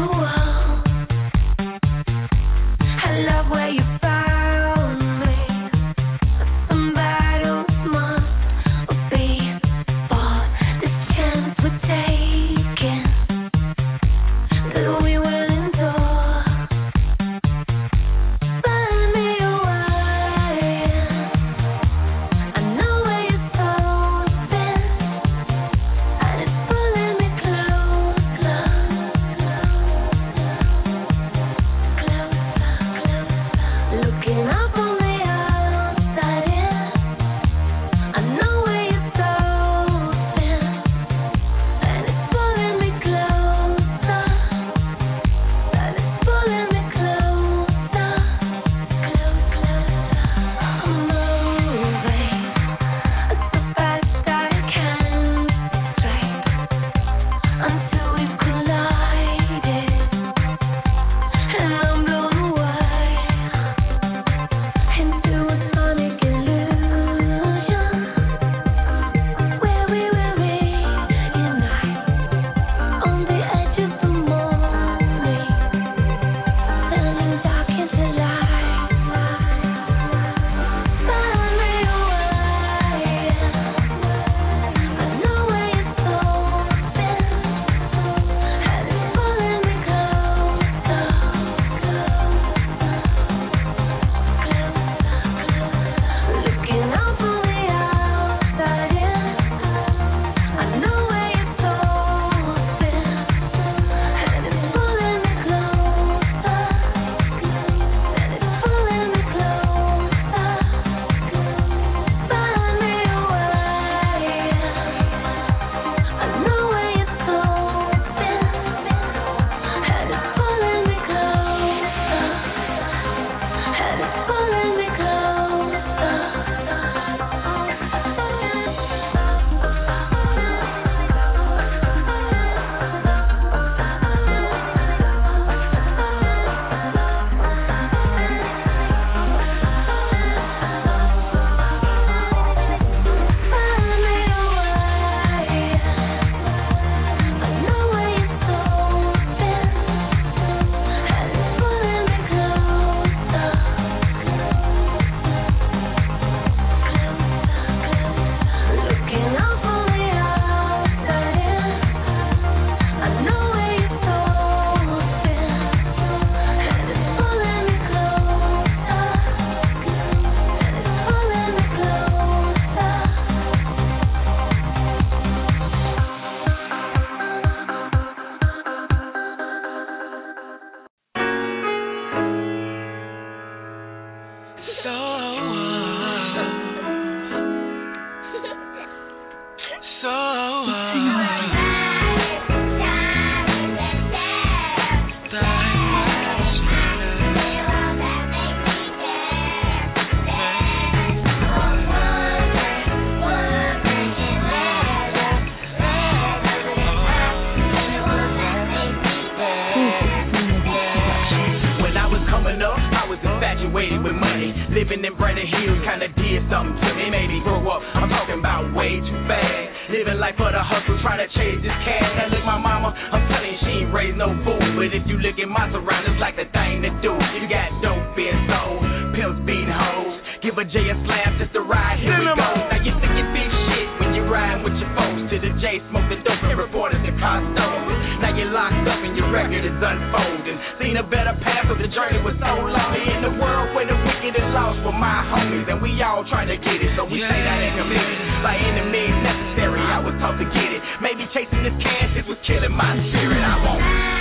coming up, I was infatuated with money. Living in Brandon Hills kinda did something to me. Made me grow up, I'm talking about way too fast. Living life for the hustle, trying to chase this cash. Now look, my mama, I'm telling you, she ain't raised no fool. But if you look at my surroundings, like the thing to do. You got dope being sold, pimps beating hoes. Give a J a slam just to ride, here we go. Now you think it's big shit when you riding with your folks. To the J, smoke the dope and reported the car stolen. Now you're locked up and your record is unfolding. Seen a better path, but the journey was so lonely. In the world where the wicked is lost for my homies, and we all trying to get it, so we say that ain't committed. By any means necessary, I was taught to get it. Maybe chasing this cash, it was killing my spirit. I won't.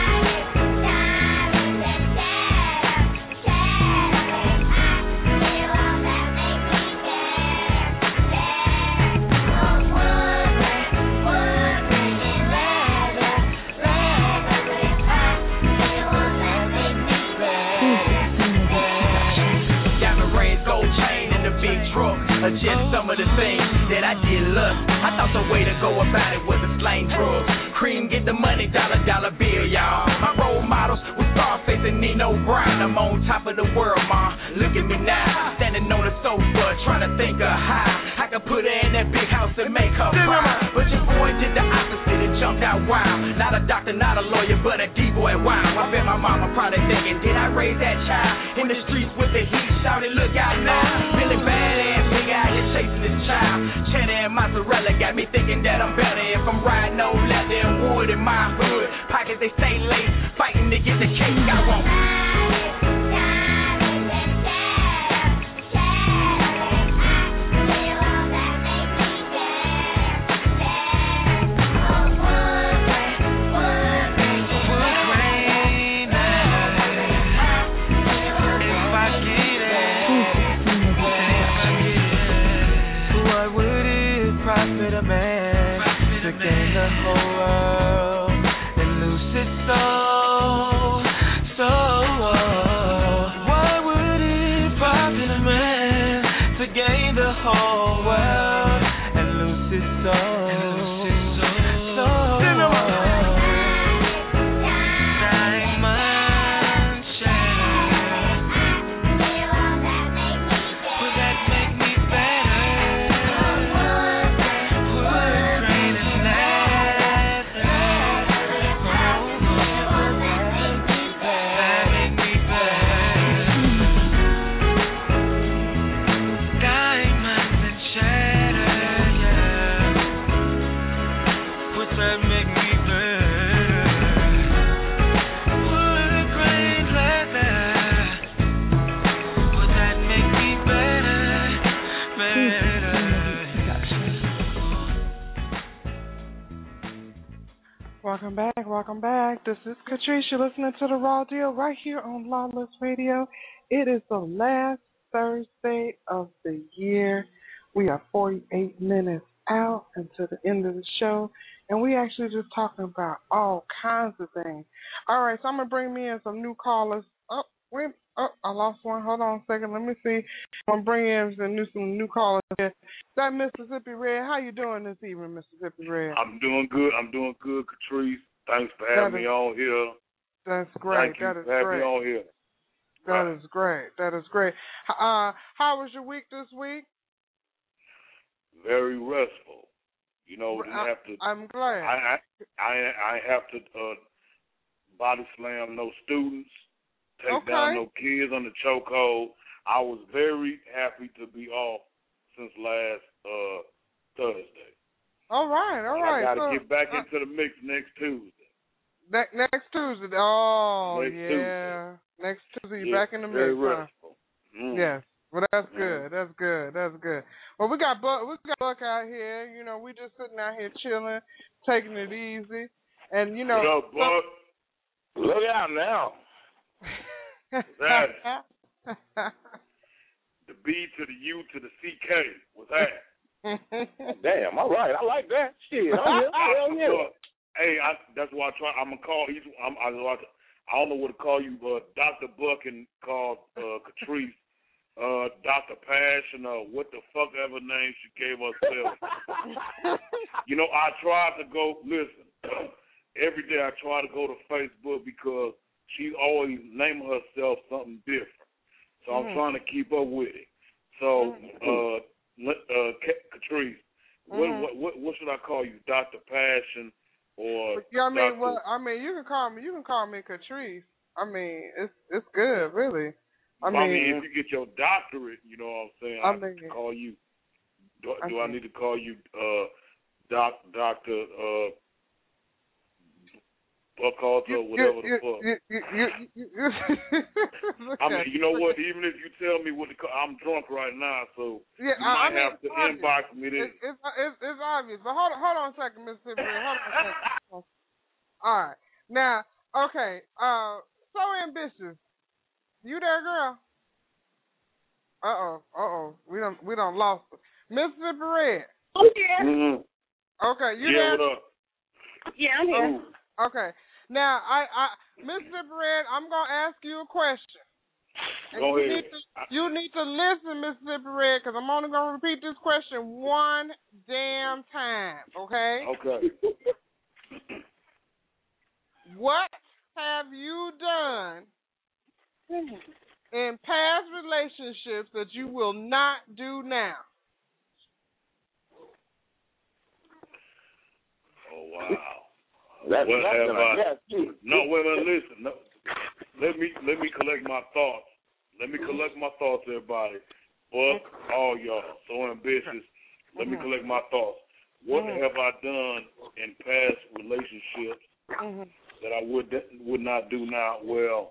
Just some of the things that I did love. I thought the way to go about it was a slang drug. Cream, get the money, dollar, dollar bill, y'all. My role models was Scarface and Nino Brown. I'm on top of the world, ma. Look at me now, standing on the sofa, trying to think of how I could put her in that big house and make her proud. But your boy did the opposite and jumped out wild. Not a doctor, not a lawyer, but a D-boy, wow. I bet my mama probably thinking, did I raise that child in the streets with the heat? Shouted, look out now, feeling badass, big out here chasing this child. Cheddar and mozzarella got me thinking that I'm better if I'm riding no leather and wood in my hood. Pockets they stay late, fighting to get the cake I want. A man to gain the whole world and lose his soul. So, why would it profit a man to gain the whole world and lose his soul? So, diamond shadow, would that make me better? Welcome back, welcome back. This is Catrice. You're listening to The Raw Deal right here on Lawless Radio. It is the last Thursday of the year. We are forty-eight minutes out until the end of the show, and we actually just talking about all kinds of things. All right, so I'm going to bring me in some new callers. Oh, wait, oh, I lost one. Hold on a second. Let me see. I'm going to bring in some new, some new callers here. Is that Mississippi Red? How you doing this evening, Mississippi Red? I'm doing good. I'm doing good, Catrice. Thanks for having that is, me on here. That's great. Thank you that is for having great. me on here. That right. is great. That is great. Uh, how was your week this week? Very restful. You know, you I, have to. I'm glad. I I I have to uh, body slam no students, take okay. down no kids on the chokehold. I was very happy to be off since last uh, Thursday. All right, all and right. I got to so, get back uh, into the mix next Tuesday. Ne- next Tuesday. Oh, next yeah. Tuesday. Next Tuesday, yes, back in the mix. Very huh? restful. Mm. Yes. Well, that's mm. good. That's good. That's good. Well, we got Buck. We got Buck out here. You know, we just sitting out here chilling, taking it easy, and you know. What up, Buck? So, look out now. That the B to the U to the C K. What's that? Damn. All right. I like that. Shit. Oh, yeah. Hell yeah. Hey, I, that's why I try. I'm gonna call. He's. I'm. I, I don't know what to call you, but Doctor Buck and call uh, Catrice. Uh, Doctor Passion, or what the fuck ever name she gave herself. You know, I tried to go, listen, every day I try to go to Facebook because she's always naming herself something different. So I'm Mhm. trying to keep up with it. So, uh, let- uh, Ca- Catrice, what, Mhm. what what what should I call you, Doctor Passion or Yeah, I mean, Doctor well, I mean, you can call me. You can call me Catrice. I mean, it's it's good, really. I I mean, mean, if you get your doctorate, you know what I'm saying. I I, mean- can call you. Do, I do I mean- need to call you, uh, Doc, Doctor uh, Buckhalter or whatever you, the fuck? you, you, you, you, you, look I mean, at you know look what? at- Even if you tell me what to call, I'm drunk right now, so Yeah, you I, might I mean, have to it's obvious. inbox me this. It's, it's, it's, it's obvious. But hold on, hold on a second, Mississippi. Hold on a second. All right. Now, okay. Uh, so ambitious. You there, girl? Uh oh. Uh oh. We don't. We don't lost her. Mississippi Red. I'm here. Mm-hmm. Okay. You Yeah, there? what up? Yeah, I'm here. Oh, okay. Now, I, I, Mississippi Red, I'm gonna ask you a question. And Go you ahead. Need to, you need to listen, Mississippi Red, because I'm only gonna repeat this question one damn time. Okay. Okay. What have you done in past relationships that you will not do now? Oh wow. That's, what that's have I? yes, you. No, wait a minute. Listen. No. Let me let me collect my thoughts. Let me collect my thoughts, everybody. Buck, all y'all, so ambitious. Let me collect my thoughts. What Mhm. have I done in past relationships Mhm. that I would would not do now? Well,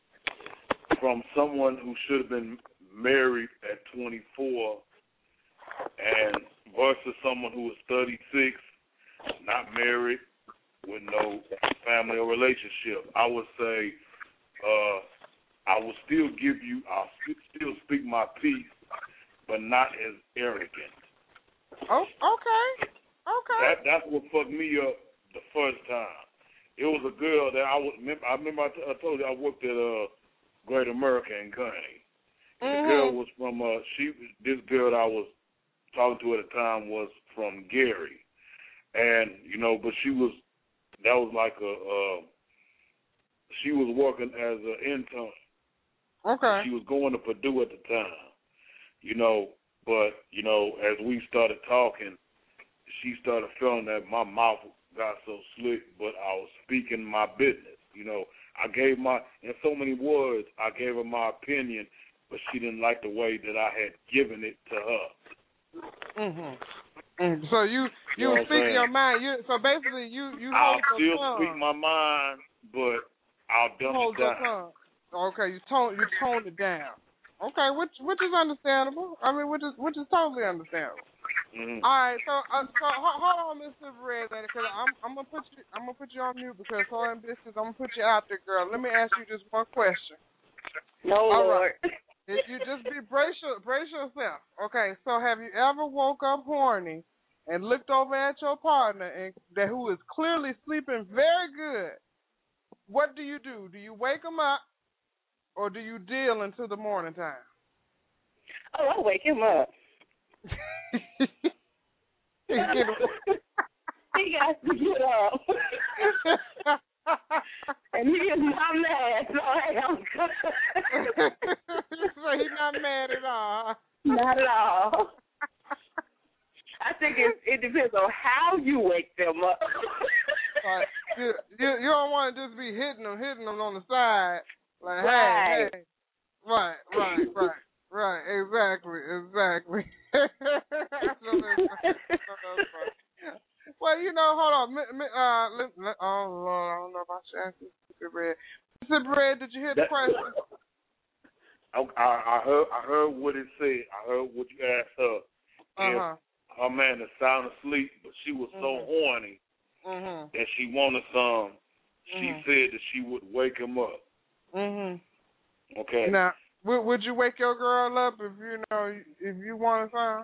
from someone who should have been married at twenty-four, and versus someone who was thirty-six, not married, with no family or relationship, I would say uh, I will still give you, I'll still speak my piece, but not as arrogant. Oh, okay. Okay. That that's what fucked me up the first time. It was a girl that I was. I remember I, t- I told you I worked at uh, Great America in Kearney. And Mhm. the girl was from uh, she. This girl that I was talking to at the time was from Gary, and you know, but she was. That was like a. Uh, she was working as an intern. Okay. She was going to Purdue at the time, you know. But you know, as we started talking, she started feeling that my mouth got so slick, but I was speaking my business. You know, I gave my, in so many words, I gave her my opinion, but she didn't like the way that I had given it to her. Mhm. Mm. So you You you know what I'm speak saying? your mind. You so basically you you I'll hold your still tongue. speak my mind, but I'll dumb hold it your down. tongue. Okay, you tone you tone it down. Okay, which which is understandable. I mean, which is which is totally understandable. Mm-hmm. All right, so uh, so hold, hold on, Mister Red, because I'm I'm gonna put you I'm gonna put you on mute because so ambitious. I'm gonna put you out there, girl. Let me ask you just one question. No, All Lord. right. If you just be brace your, brace yourself. Okay, so have you ever woke up horny and looked over at your partner and that who is clearly sleeping very good? What do you do? Do you wake him up or do you deal until the morning time? Oh, I wake him up. He get- He got to get up. And he is not mad, so hey, I'm good. So he's not mad at all. Not at all. I think it, it depends on how you wake them up. Like, you, you you don't want to just be hitting them, hitting them on the side. Like, Right. hey, hey. Right, right, right, right. Exactly, exactly. Well, you know, hold on. Mi- mi- Uh, li- li- oh, Lord, I don't know if I should ask you, Mister Red. Mister Red, did you hear the That- question? I, I, I heard I heard what it said. I heard what you asked her. Uh-huh. If her man is sound asleep, but she was so Mhm. horny Mm-hmm. that she wanted some, she Mhm. said that she would wake him up. Mm-hmm. Okay. Now, would, would you wake your girl up if you know if you wanted some?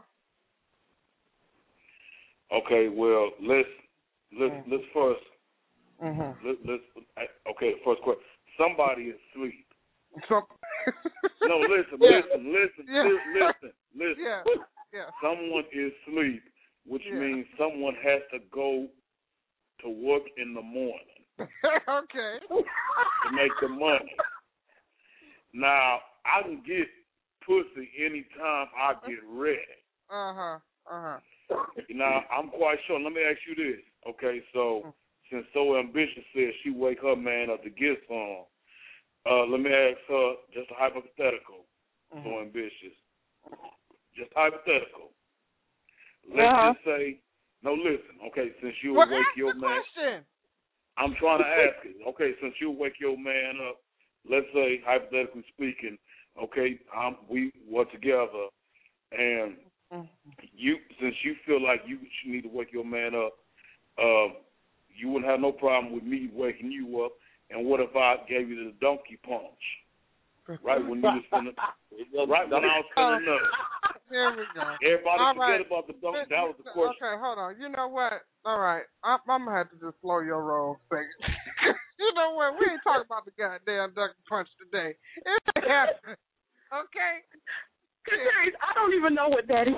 Okay. Well, let's let's Mhm. let's first Mm-hmm. let, let's okay. First question. Somebody is asleep. So, No, listen, Yeah. listen, listen, Yeah. li- listen, listen. yeah, yeah. Someone is asleep, which Yeah. means someone has to go to work in the morning. Okay. To make the money. Now, I can get pussy anytime I get ready. Uh-huh. Uh-huh. Now, I'm quite sure. Let me ask you this. Okay, so since So Ambitious says she wake her man up to get some, uh, let me ask her just a hypothetical. Mm-hmm. So Ambitious. Just hypothetical. Let's uh-huh. just say, no, listen. Okay, since you well, wake ask your the man. Question. I'm trying to ask it. Okay, since you wake your man up, let's say, hypothetically speaking, okay, um, we were together, and you, since you feel like you need to wake your man up, uh, you wouldn't have no problem with me waking you up. And what if I gave you the donkey punch? Right when you was finna, right when I was finna know. There we go. Everybody All forget right. about the donkey. That was the question. Okay, hold on. You know what? All right, I'm, I'm gonna have to just slow your roll a second. You know what? We ain't talking about the goddamn donkey punch today. It happened. Okay. Catrice, I don't even know what that is.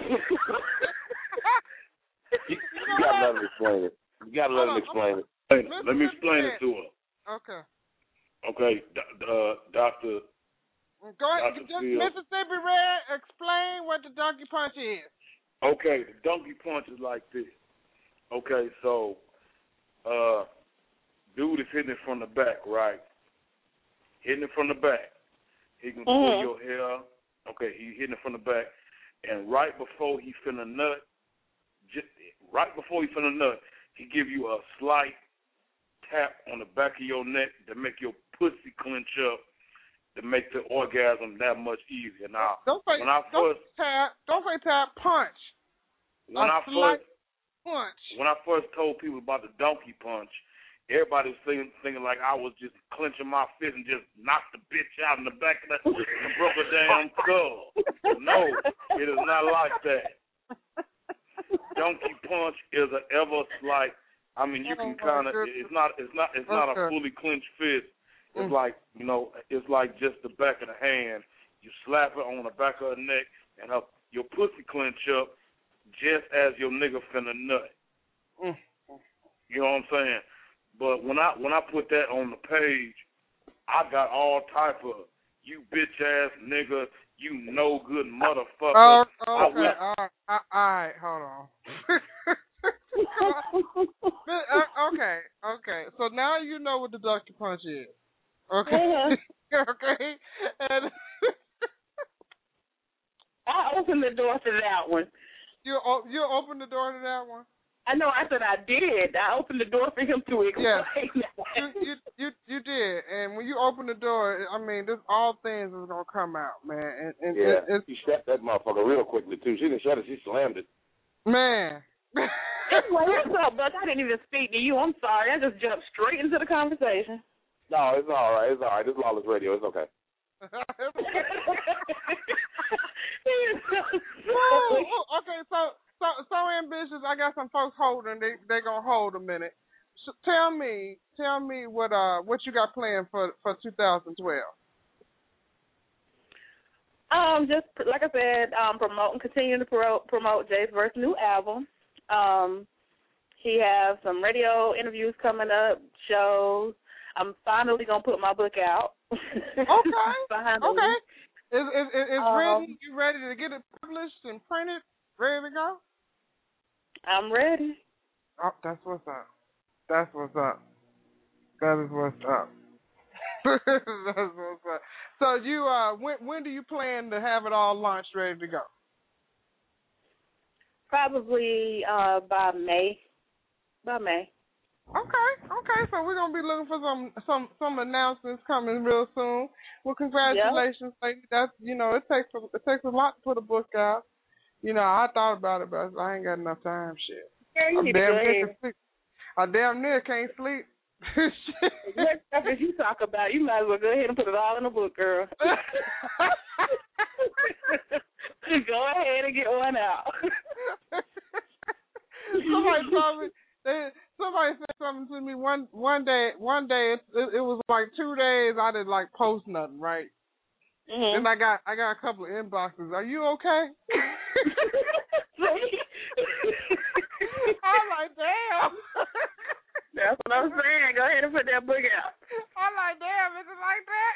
you, you gotta let him explain it. You gotta let him explain it. Hey, let me explain it to her. Okay. Okay, uh, Doctor Go ahead, just Mississippi Red, explain what the donkey punch is. Okay, the donkey punch is like this. Okay, so, uh, dude is hitting it from the back, right? Hitting it from the back. He can pull mm-hmm. your hair. Okay, he hitting it from the back. And right before he finna nut, just, right before he finna nut, he give you a slight tap on the back of your neck to make your pussy clench up, to make the orgasm that much easier. Now, don't say, when I first don't tap, don't say tap, punch. When a I first punch. When I first told people about the donkey punch, everybody was thinking, thinking like I was just clenching my fist and just knocked the bitch out in the back of the and broke her damn skull. No, it is not like that. Donkey punch is an ever slight. I mean, you can kind of. It's not. It's not. It's not a fully clenched fist. It's like, you know, it's like just the back of the hand. You slap her on the back of her neck, and her, your pussy clench up just as your nigga finna nut. Mm. You know what I'm saying? But when I when I put that on the page, I got all type of you bitch ass nigga, you no good motherfucker. Oh, okay, went, all right, all right, hold on. uh, okay, okay. So now you know what the donkey punch is. Okay. Yeah. Okay. And I opened the door to that one. You you opened the door to that one? I know. I said I did. I opened the door for him to explain. Yeah. you, you you you did. And when you open the door, I mean, this all things is gonna come out, man. And, and yeah. It, she shut that motherfucker real quickly too. She didn't shut it. She slammed it. Man. Anyway, what's up, Buck? I didn't even speak to you. I'm sorry. I just jumped straight into the conversation. No, it's all right. It's all right. It's Lawless Radio. It's okay. Okay, so so so ambitious. I got some folks holding. They they gonna hold a minute. So tell me, tell me what uh what you got planned for for two thousand twelve. Um, just like I said, um, promoting, continuing to pro- promote Jay's Verse new album. Um, he has some radio interviews coming up, shows. I'm finally gonna put my book out. Okay. finally. Okay. Is is is, is um, ready? You ready to get it published and printed? Ready to go? I'm ready. Oh, that's what's up. That's what's up. That is what's up. That's what's up. So you uh, when when do you plan to have it all launched, ready to go? Probably uh by May. By May. Okay, okay. So we're gonna be looking for some some some announcements coming real soon. Well, congratulations, yep. Lady. That's you know it takes a, it takes a lot to put a book out. You know, I thought about it, but I ain't got enough time. Shit. Yeah, you I'm need damn to near go can sleep. I damn near can't sleep. What stuff did you talk about? You might as well go ahead and put it all in the book, girl. Go ahead and get one out. Somebody told me. They, somebody said something to me one one day. One day it, it, it was like two days. I didn't like post nothing, right? Mm-hmm. Then I got I got a couple of inboxes. Are you okay? I'm like, damn. That's what I'm saying. Go ahead and put that book out. I'm like, damn, is it like that?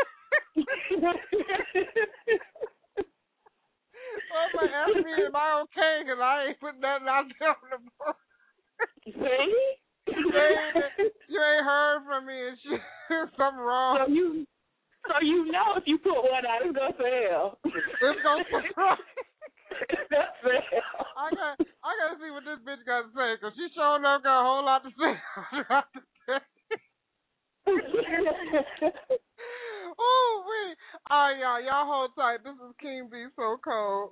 Somebody asked me, am I okay? Because I ain't putting nothing out there on the book. See? You ain't, you ain't heard from me and shit. Something wrong. So you, so you know if you put one out, it's going to sell. It's going to sell. It's going to sell. I got, I got to see what this bitch got to say, because she sure enough got a whole lot to say. Oh, wait. All right, y'all. Y'all hold tight. This is King B, So Cold.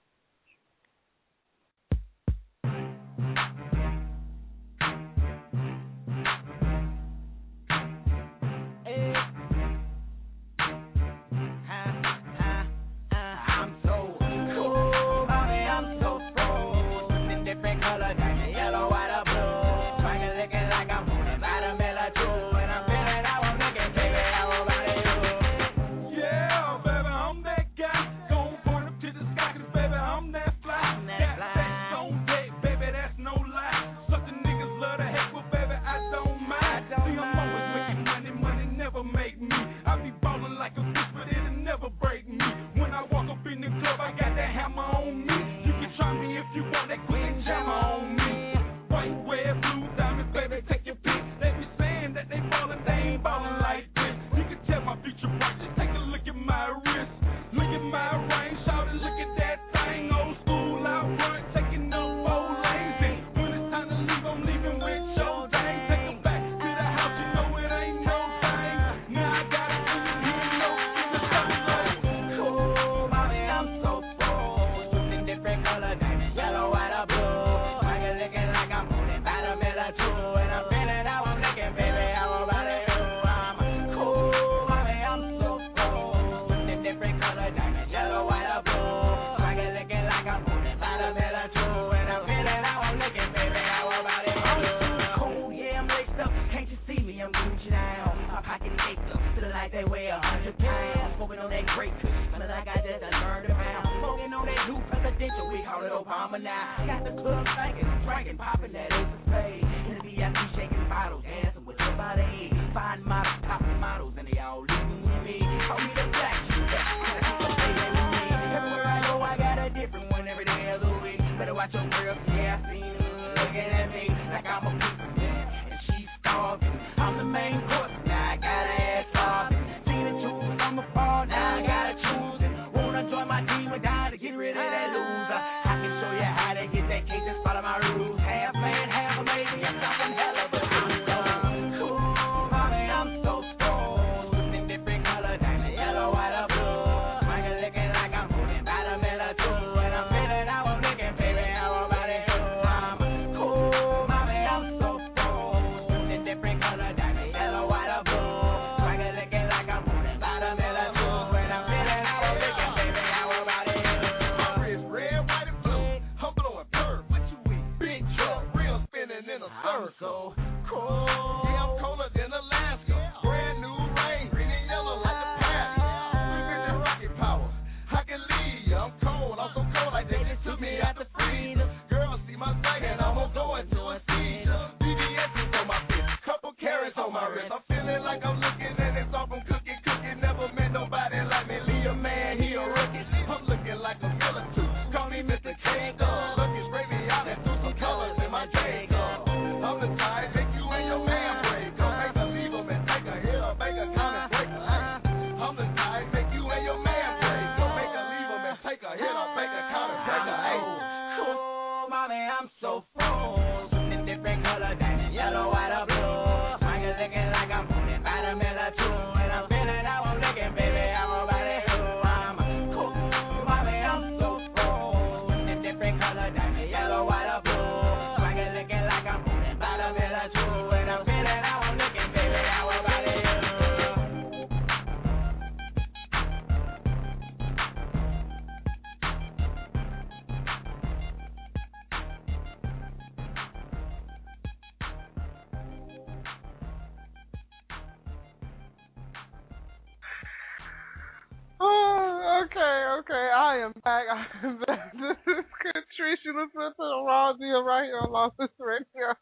Okay, I am back. I am back. This is Catrice. You listen to the Raw Deal right here on Lawless Radio.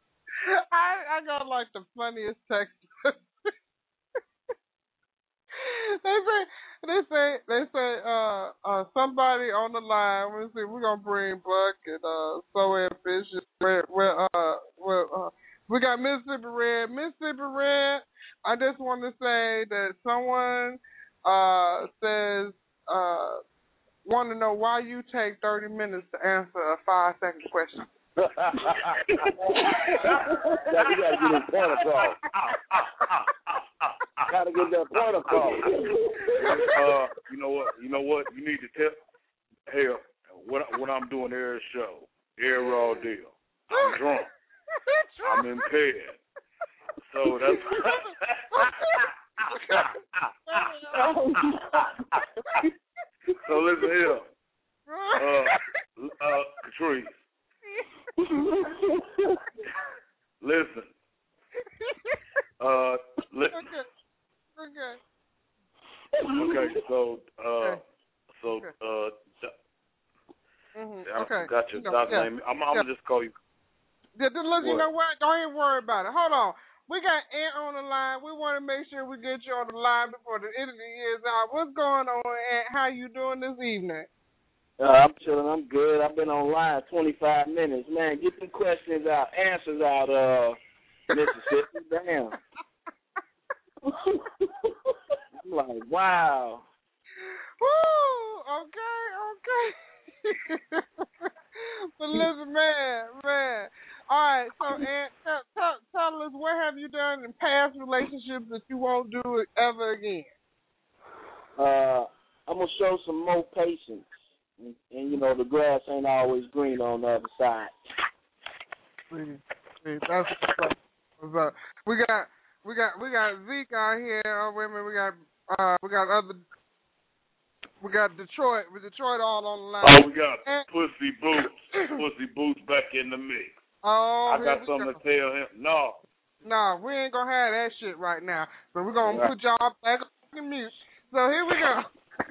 I I got like the funniest text. they say they say they say uh uh somebody on the line. We see we're gonna bring Buck and uh So Ambitious. Where where uh where uh we got Mississippi Red. Mississippi Red. I just want to say that someone uh says uh want to know why you take thirty minutes to answer a five second question. Now we gotta get that point across. Gotta get that point across. Uh, you know what? You know what? You need to tell. Hell, what what I'm doing every show, every raw deal. I'm drunk. I'm impaired. So that's. So listen here. Uh, uh, Catrice. Listen. Uh, li- Okay. okay. So, uh, so, uh, Mm-hmm. I Okay. got your You know, doctor yeah. name. I'm, I'm Yeah. gonna just call you. Yeah, then look, you What? know what? Don't even worry about it. Hold on. We got Ant on the line. We want to make sure we get you on the line before the end of the year is out. What's going on, Ant? How you doing this evening? Uh, I'm chilling. I'm good. I've been online twenty-five minutes. Man, get some questions out, answers out, uh, Mississippi. Damn. I'm like, wow. Woo! Okay, okay. But listen, man, man. All right, so Ant, tell, tell, tell us what have you done in past relationships that you won't do it ever again? Uh, I'm going to show some more patience. And, and, you know, the grass ain't always green on the other side. See, see, that's what's up. We got, we got, we got Zeke out here. Oh, wait a minute, we got, uh, we got other, we got Detroit. With Detroit all on the line. Oh, we got and, Pussy Boots. Pussy Boots back in the mix. Oh, I got something go. to tell him. No. No, we ain't gonna have that shit right now. So we're gonna Right. put y'all back on mute. So here we go.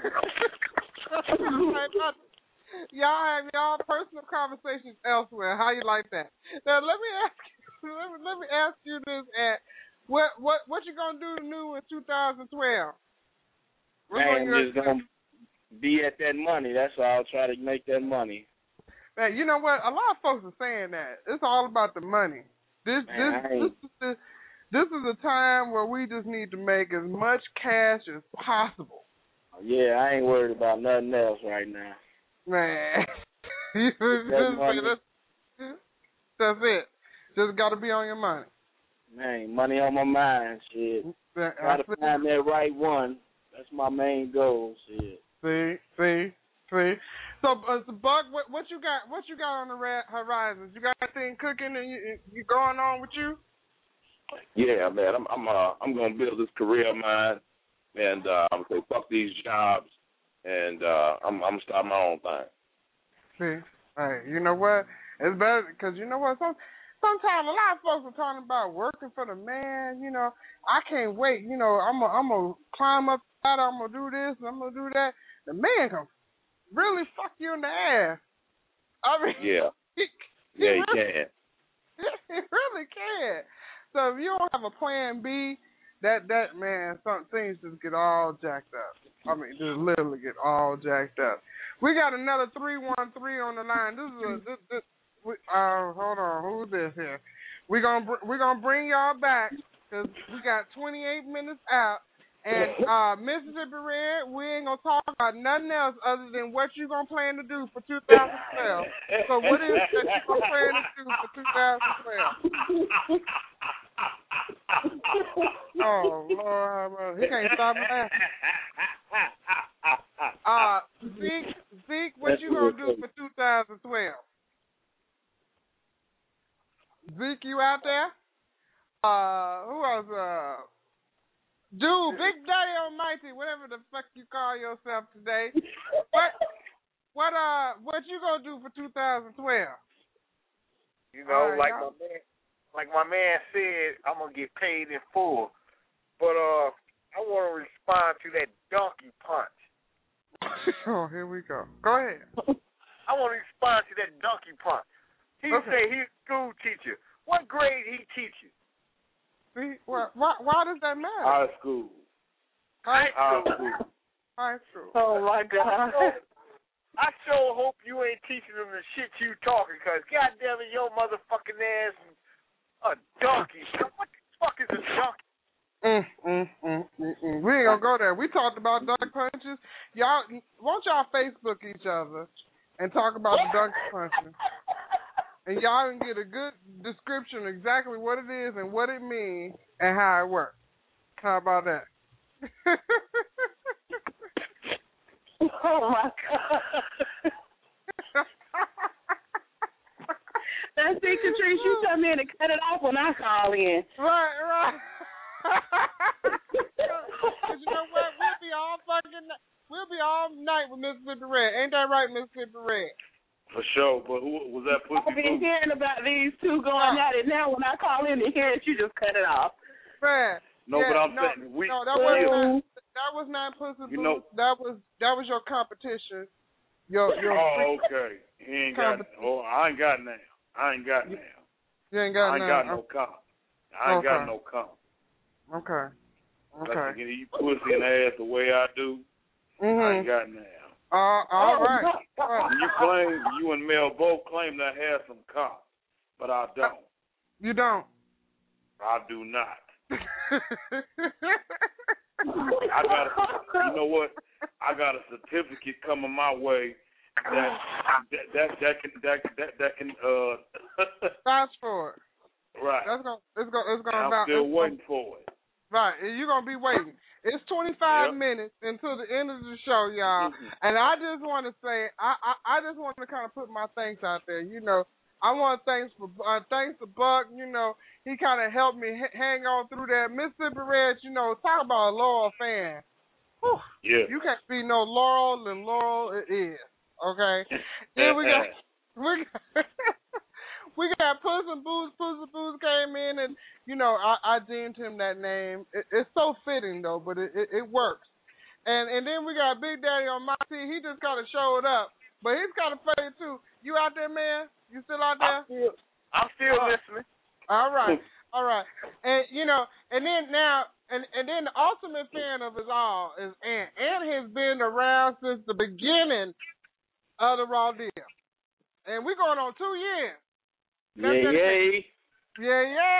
Y'all have y'all personal conversations elsewhere. How you like that? Now let me ask you, let me, let me ask you this: at what what what you gonna do new in two thousand twelve? Man, I'm just going to be at that money. That's all. I'll try to make that money. Man, you know what? A lot of folks are saying that it's all about the money. This Man, this I this ain't- is the this is a time where we just need to make as much cash as possible. Yeah, I ain't worried about nothing else right now. Man, you just money. that's, that's it. Just got to be on your money. Man, money on my mind, shit. That- Try to that's it. find that right one. That's my main goal, shit. See, see, see. So, uh, so Buck, what, what you got? What you got on the ra- horizons? You got anything cooking and you, you going on with you? Yeah, man, I'm I'm uh, I'm gonna build this career of mine, and uh, I'm gonna say fuck these jobs, and uh, I'm I'm gonna start my own thing. See, hey, you know what? It's better because you know what? Some, sometimes a lot of folks are talking about working for the man. You know, I can't wait. You know, I'm gonna I'm gonna climb up the ladder. I'm gonna do this. I'm gonna do that. The man can really fuck you in the ass. I mean, Yeah, he, he yeah, you really, can. he really can. So if you don't have a plan B, that that man, some things just get all jacked up. I mean, just literally get all jacked up. We got another three one three on the line. This is a this, this we, uh hold on, who's this here? We gonna br- we gonna bring y'all back because we got twenty-eight minutes out. And uh, Mississippi Red, we ain't gonna talk about nothing else other than what you gonna plan to do for two thousand twelve. So what is it that you gonna plan to do for two thousand twelve? Oh Lord, he can't stop laughing. Uh, Zeke, Zeke, what you gonna do for two thousand twelve? Zeke, you out there? Uh, who else? Uh. Dude, Big Daddy Almighty, whatever the fuck you call yourself today. What, what, uh, what you gonna do for two thousand twelve? You know, All right, like y'all. my man, like my man said, I'm gonna get paid in full. But uh, I want to respond to that donkey punch. Oh, here we go. Go ahead. I want to respond to that donkey punch. He Okay. say he's a school teacher. what grade he teaching? See, why, why, why does that matter? High school. High High school. school. High school. Oh my God. I sure hope you ain't teaching them the shit you talking, cause goddamn it, your motherfucking ass is a donkey. What the fuck is a donkey? Mm, mm, mm, mm, mm. We ain't gonna go there. We talked about dunk punches. Y'all, won't y'all Facebook each other and talk about the dunk punches? And y'all can get a good description of exactly what it is and what it means and how it works. How about that? Oh my God. That's it, Catrice. You tell me to cut it off when I call in. Right, right. Cause you know what? We'll be all fucking. We'll be all night with Mississippi Red. Ain't that right, Mississippi Red? For sure. But who was that? Pussy I've been Boo? hearing about these two going at it. Now when I call in to hear it, you just cut it off. Fred. No, yeah, but I'm no, saying we. No, that was not, that was not Pussy You Boo. know- that was that was your competition. Your your. Oh, okay. He ain't got. Oh, I ain't got now. I ain't got now. You ain't got I ain't none. got no comp. I ain't got Okay. no comp. Okay. Okay. Like to get you pussy in the ass the way I do. I Mhm. ain't got now. Uh, all right. And you claim you and Mel both claim to have some comp, but I don't. You don't. I do not. I got a, you know what? I got a certificate coming my way that that that, that can that that that can uh Fast forward. right. That's gonna it's gonna it's gonna I'm about still it's waiting for it. Right, and you're gonna be waiting. It's twenty-five Yep. minutes until the end of the show, y'all. And I just want to say, I, I I just want to kind of put my thanks out there. You know, I want to thanks for uh, thanks to Buck. You know, he kind of helped me h- hang on through that. Mississippi Red, you know, talk about a loyal fan. Whew. Yeah. You can't be no Laurel and Laurel it is. Okay. Then we got we got we got Puss and Booze. Puss and Booze came in, and you know I, I deemed him that name. It, it's so fitting though, but it, it, it works. And and then we got Big Daddy on my team. He just kind of showed up, but he's kind of funny too. You out there, man? You still out there? I'm still, I'm still Uh, listening. All right, all right. And you know, and then now, and and then the ultimate fan of us all is Ant. Ant has been around since the beginning of the Raw Deal, and we're going on two years. That's Yeah, that- yeah. Yeah, yeah.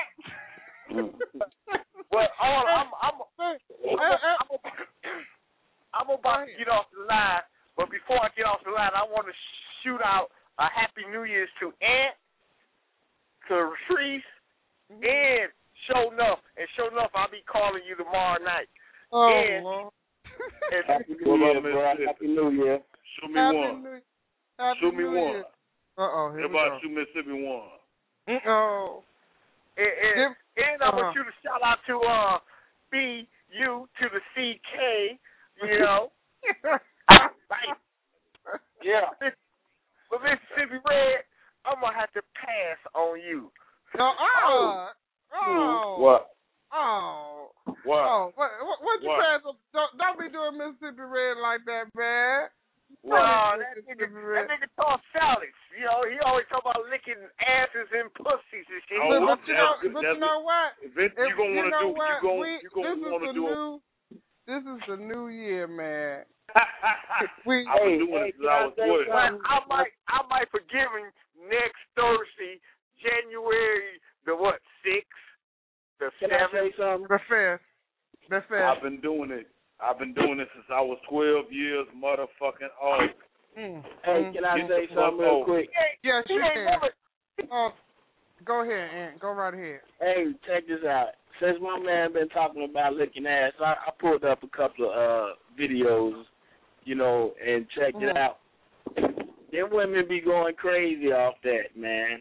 Well, hold on, I'm I'm Hey, I'm, hey, hey. I'm, I'm about to get off the line, but before I get off the line, I want to shoot out a Happy New Year's to Ant, to Reese, and Show Enough. And Show Enough, I'll be calling you tomorrow night. Oh, and, Lord. and, Happy New Year, bro. Happy New Year. Show me Happy one. New, Happy Show me New one. Year. Uh-oh, here we Everybody go. shoot Mississippi one. Uh-oh. and, and, Give- and I want uh-huh. you to shout out to uh, B U to the C K, you know. Like, Yeah. but Mississippi Red, I'm going to have to pass on you. No, uh, oh. What? Oh. What? Oh, what, what, what you What? pass up? Don't, don't be doing Mississippi Red like that, man. No, Don't be that doing nigga, Mississippi that Red. nigga talk salads. You know, he always talk about licking asses and pussies and shit. Oh, But, but that's- you know, that's- but that's- you know what? If it, If- you gonna want to know do, what? you gonna, we, you gonna this is want to the do. new. This is the new year, man. We, I've been Hey, doing hey, it since I was can I say twelve. But something? I might, I might forgive him next Thursday, January the what, sixth, the Can I seventh. say something? the fifth. The fifth. I've been doing it. I've been doing it since I was twelve years, motherfucking old. Mm. Hey, Mm. can I Get say the fuck something real over. quick? Yes, He you ain't can. never, Oh, go ahead, Aunt. Go right ahead. Hey, check this out. Since my man been talking about licking ass, I, I pulled up a couple of uh videos, you know, and checked it Mhm. out. Them women be going crazy off that, man.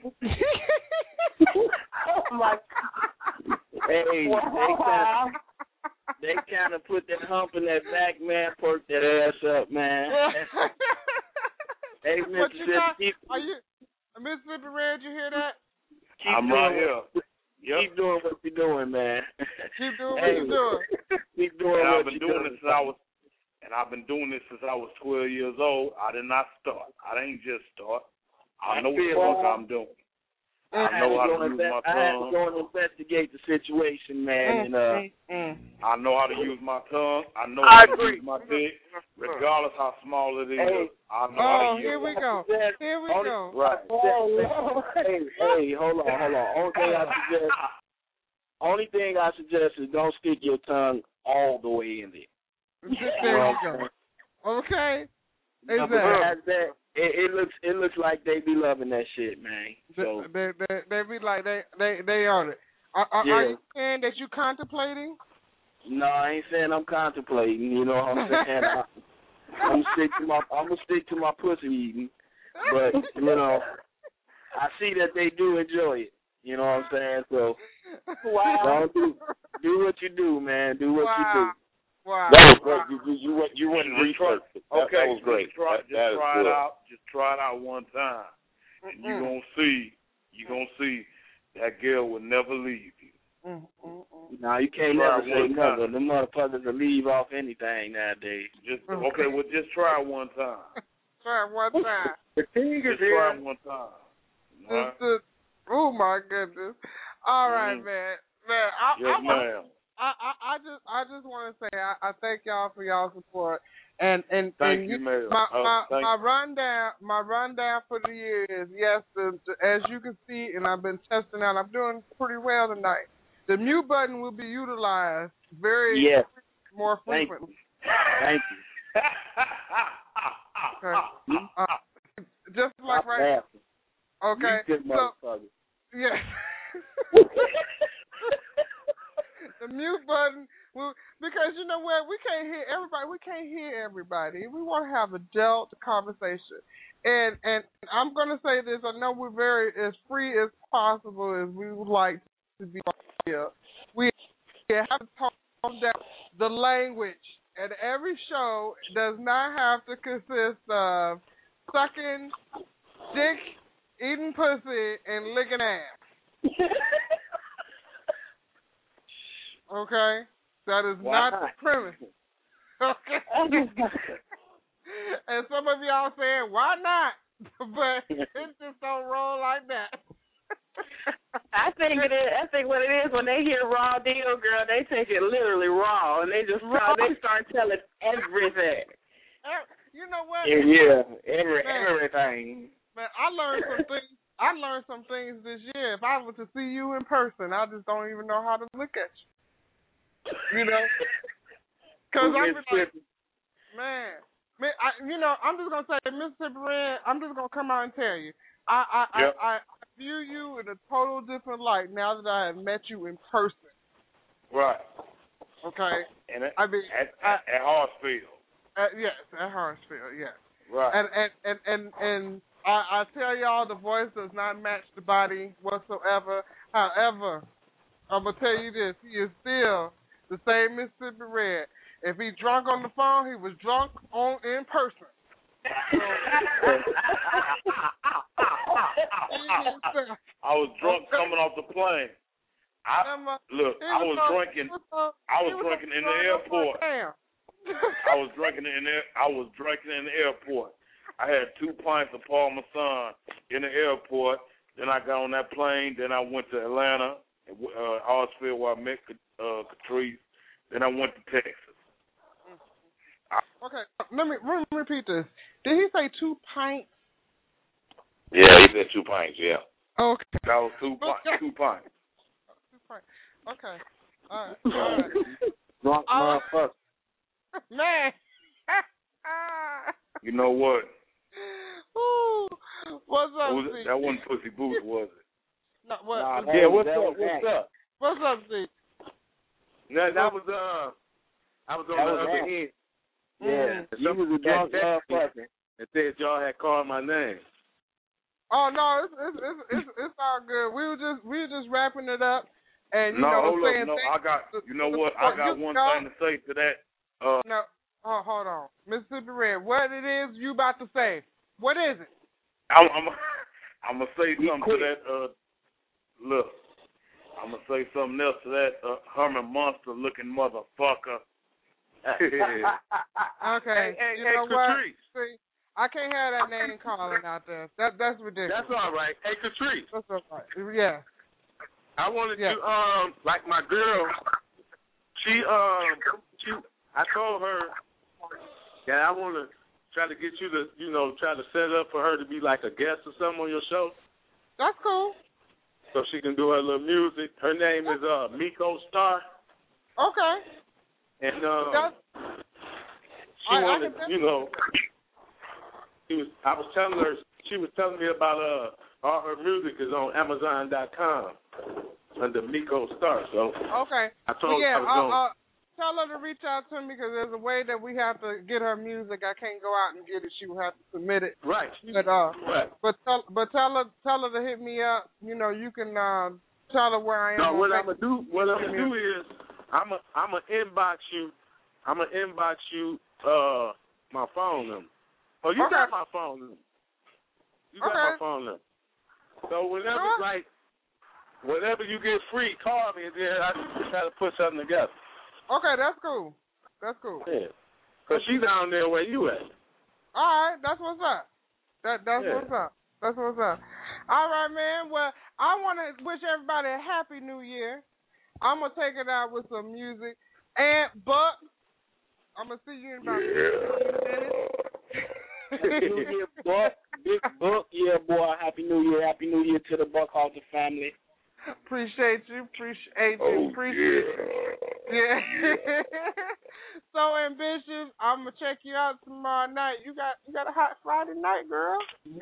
Oh my God. Hey, they kind they kind of put that hump in that back, man, perk that ass up, man. Hey, But you Mississippi, not, keep, are you Mississippi Red? You hear that? keep I'm doing right what- here. Yep. Keep doing what you're doing, man. Keep doing what Hey, you're doing. Keep doing And what I've been you're doing doing. it since I was, and I've been doing this since I was twelve years old. I did not start. I didn't just start. I I know what the feel fuck it. I'm doing. I know how to use my I had to tongue. go and investigate the situation, man, and uh, Mm. I know how to use my tongue. I know I how to agree. use my dick, regardless how small it is. Hey. I know Oh, how to here use we it. go. Here we Only- go. Right. Oh, hey, hey, hold on, hold on. Only thing I suggest, only thing I suggest is don't stick your tongue all the way in there. There you go. Okay. Now, Exactly. besides that, it, it looks it looks like they be loving that shit, man. So They, they, they be like, they, they, they on it. Are, are, Yeah. are you saying that you contemplating? no, I ain't saying I'm contemplating. You know what I'm saying? I, I'm gonna stick to my I'm gonna stick to my pussy eating, but you know, I see that they do enjoy it. You know what I'm saying? So Wow. don't do do what you do, man. Do what Wow. Wow. That was Wow. great. You, you, you went you went and Just try- researched it. That, Okay, that was great. Just try, that, just that is try good. it out. Just try it out one time, and you're Mm-mm. gonna see. You're gonna see that girl will never leave you. Mm, mm, mm. No, you can't Try never it say one never. time. The motherfuckers will leave off anything nowadays. Just okay. Well, just try it one time. Try it one time. The king Just try it one time. All right? Just, just, oh my goodness. All right, Mhm. man. Man, I, Yes, I, want- ma'am. I, I, I just, I just want to say, I, I thank y'all for y'all support, and and Thank and you, ma'am. My, Oh, my, thank my rundown, my rundown for the year is yes, the, the, as you can see, and I've been testing out. I'm doing pretty well tonight. The mute button will be utilized very Yes. more Thank frequently. Thank you. Okay. Uh, just like Stop right. laughing. Okay. You good So motherfucker. yeah. The mute button will, because you know what, we can't hear everybody. We can't hear everybody. We want to have a adult conversation, and and I'm gonna say this. I know we're very as free as possible as we would like to be here. We have to tone down the language, and every show does not have to consist of sucking dick, eating pussy, and licking ass. Okay? That is Why not the not? premise. Okay? And some of y'all saying, why not? But it just don't roll like that. I think it is. I think what it is when they hear raw deal, girl, they take it literally raw, and they just Raw. they start telling everything. You know what? Yeah, every Man. everything. Man, I learned some things. I learned some things this year. If I were to see you in person, I just don't even know how to look at you. You know, because Who I'm gets like, trippy? man, man, I, you know, I'm just gonna say, Mississippi Red. I'm just gonna come out and tell you, I, I, Yep. I, I view you in a total different light now that I have met you in person. Right. Okay. And at, I mean, at, I, at, at Hartsfield. uh, yes, at Hartsfield, yes. Right. And and and and, and I, I tell y'all, the voice does not match the body whatsoever. However, I'm gonna tell you this: he is still the same Mississippi Red. If he drunk on the phone, he was drunk on in person. I was drunk coming off the plane. I look. I was drinking. I was drinking in the airport. I was drinking in the. I was drinking in the airport. I had two pints of Parmesan in the airport. Then I got on that plane. Then I went to Atlanta, uh, Hartsfield, where I met uh, Catrice. Then I went to Texas. Okay, let me, let me repeat this. Did he say two pints? Yeah, he said two pints. Yeah. Okay. That was two pints. Two pints. Two pints. Okay. All right. All right. Drunk Uh, motherfucker. Man. You know what? Ooh. What's up, Was Z? it, that wasn't Pussy Boots, was it? No, what, Nah, what- that Yeah. was- What's that up? was What's that. up? What's up, Z? That, that was uh, I was on That the was other that. end. Yeah, And you some- was a drunk that- that- motherfucker. and said y'all had called my name. Oh no, it's it's it's it's, it's all good. We were just we were just wrapping it up, and you No, know hold saying up. No, things- I got. You know what? I got one no, thing to say to that. Uh, No, oh, hold on, Mississippi Red. What it is you about to say? What is it? I'm. I'm. I'm gonna say He something quit. to that. Uh, look. I'm gonna say something else to that uh, Herman Monster looking motherfucker. Okay, Hey, hey, you hey, know what? Catrice. See, I can't have that name calling out there. That that's ridiculous. That's all right. Hey, Catrice. That's all right. Yeah. I wanted yeah. to um like my girl. She um she I told her that I want to try to get you to you know try to set up for her to be like a guest or something on your show. That's cool. So she can do her little music. Her name is uh Miko Star. Okay. And um, That's, she I, wanted, I you know, she was. I was telling her. She was telling me about uh all her music is on Amazon dot com under Miko Star. So okay. I told yeah, her I was I'll, going. I'll tell her to reach out to me because there's a way that we have to get her music. I can't go out and get it. She will have to submit it. Right. But uh, right. but tell but tell her tell her to hit me up. You know, you can uh, tell her where I am. No, what on I'm gonna do? What I'm gonna do is I'm a I'm gonna inbox you. I'm gonna inbox you uh my phone number. Oh, you okay. got my phone number. You got okay. my phone number. So whenever sure. like whenever you get free, call me and then I can try to put something together. Okay, that's cool. That's cool. Yeah. Cause she down there where you at. All right, that's what's up. That that's yeah. what's up. That's what's up. All right, man. Well, I want to wish everybody a happy New Year. I'm gonna take it out with some music, and Buck, I'm gonna see you in about fifteen minutes. New Year, Buck. Big Buck. Yeah, boy. Happy New Year. Happy New Year to the Buckhalter family. Appreciate you. Appreciate you. Oh, appreciate yeah. you. Yeah. So ambitious. I'm gonna check you out tomorrow night. You got you got a hot Friday night, girl.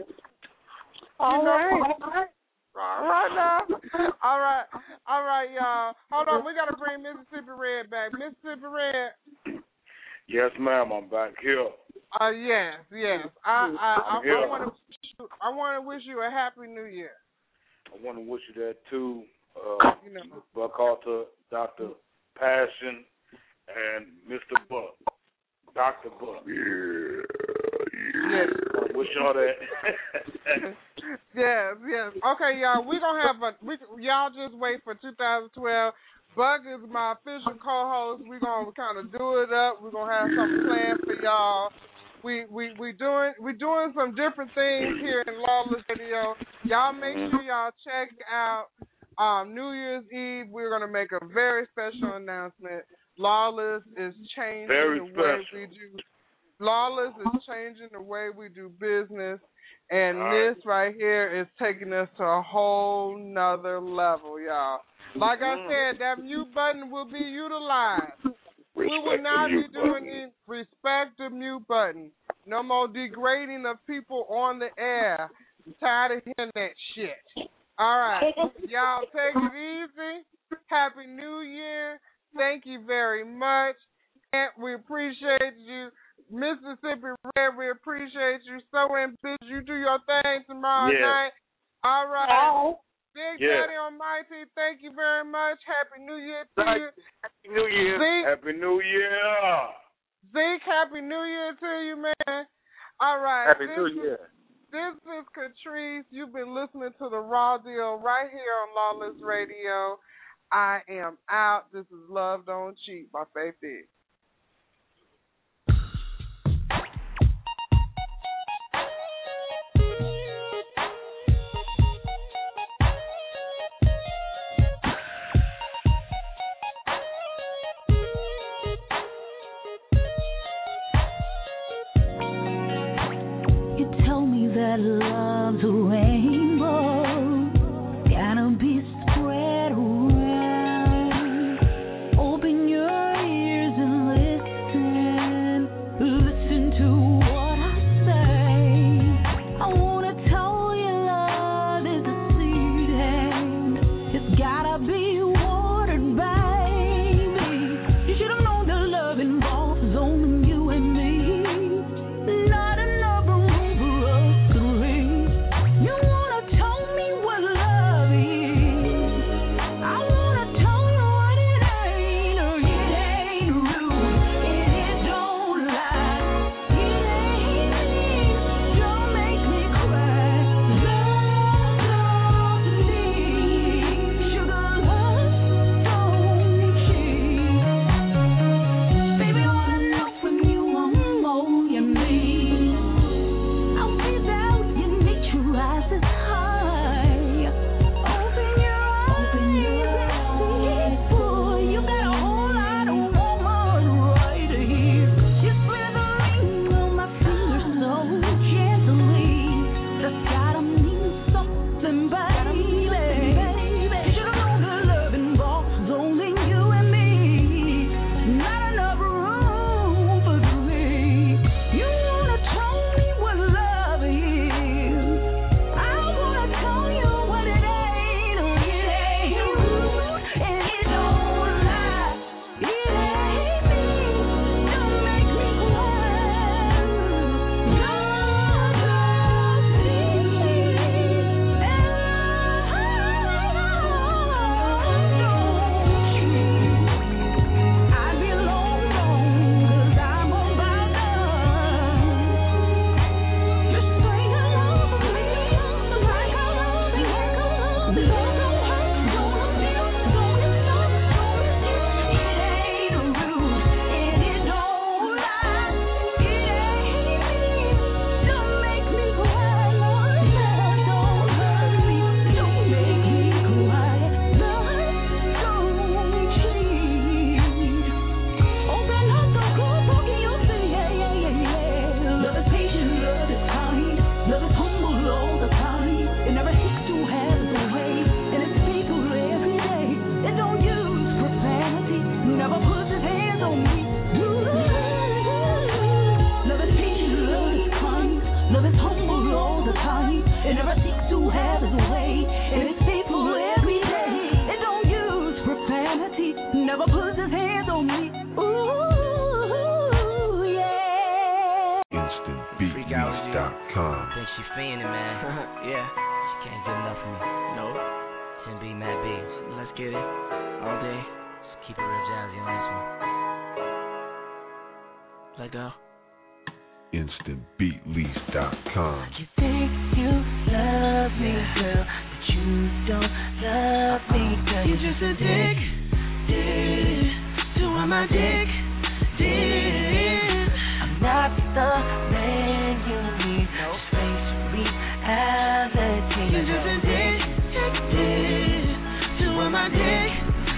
All you know, right. All right now. All right. All right, y'all. Hold on. We got to bring Mississippi Red back. Mississippi Red. Yes, ma'am. I'm back here. Uh, yes, yes. I I, I, yeah. I want to I want to wish you a happy New Year. I want to wish you that too. Uh, you know. Buck Halter, Doctor Passion, and Mister Buck, Doctor Buck. Yeah, yeah. I wish y'all that. Yes, yes. Okay, y'all. We gonna have a. We y'all just wait for two thousand twelve. Buck is my official co-host. We gonna kind of do it up. We're gonna have something planned for y'all. We we we doing we doing some different things here in Lawless Radio. Y'all make sure y'all check out um, New Year's Eve. We're gonna make a very special announcement. Lawless is changing very the special. way we do. Lawless is changing the way we do business, and All this right here is taking us to a whole nother level, y'all. Like I said, that mute button will be utilized. We will not be doing any respect the mute button. No more degrading of people on the air. I'm tired of hearing that shit. All right. Y'all take it easy. Happy New Year. Thank you very much. And we appreciate you. Mississippi Red, we appreciate you. So ambitious. You do your thing tomorrow yeah. night. All right. Big yeah. Daddy Almighty, thank you very much. Happy New Year to Happy you. New Year. Zeke, Happy New Year. Zeke, Happy New Year to you, man. All right. Happy this New is, Year. This is Catrice. You've been listening to The Raw Deal right here on Lawless Radio. I am out. This is Love Don't Cheat by Faith D. That love's a rainbow, gotta be spread around. Open your ears and listen, listen to what I say. I wanna tell you love is a seed and it's gotta be watered, baby. You should have known that love involves only you and me. Not enough room for us. You wanna Love is humble all the time. It never seeks to have its way. And it's faithful every day. It don't use profanity. Never puts his hands on me. Ooh, yeah. instant beat lease dot com. Think she fiending, man. Yeah. She can't get enough of me. No. Ten B, Matt B. Let's get it. All day. Just keep it real jazzy on this one. Let go. instant beat lease dot com. You think you love me, girl, but you don't love me, girl. You're just a dick, dick. Doing my dick, dick. I'm not the man you need. No space, reality. You're just a dick, dick, dick. Doing my dick,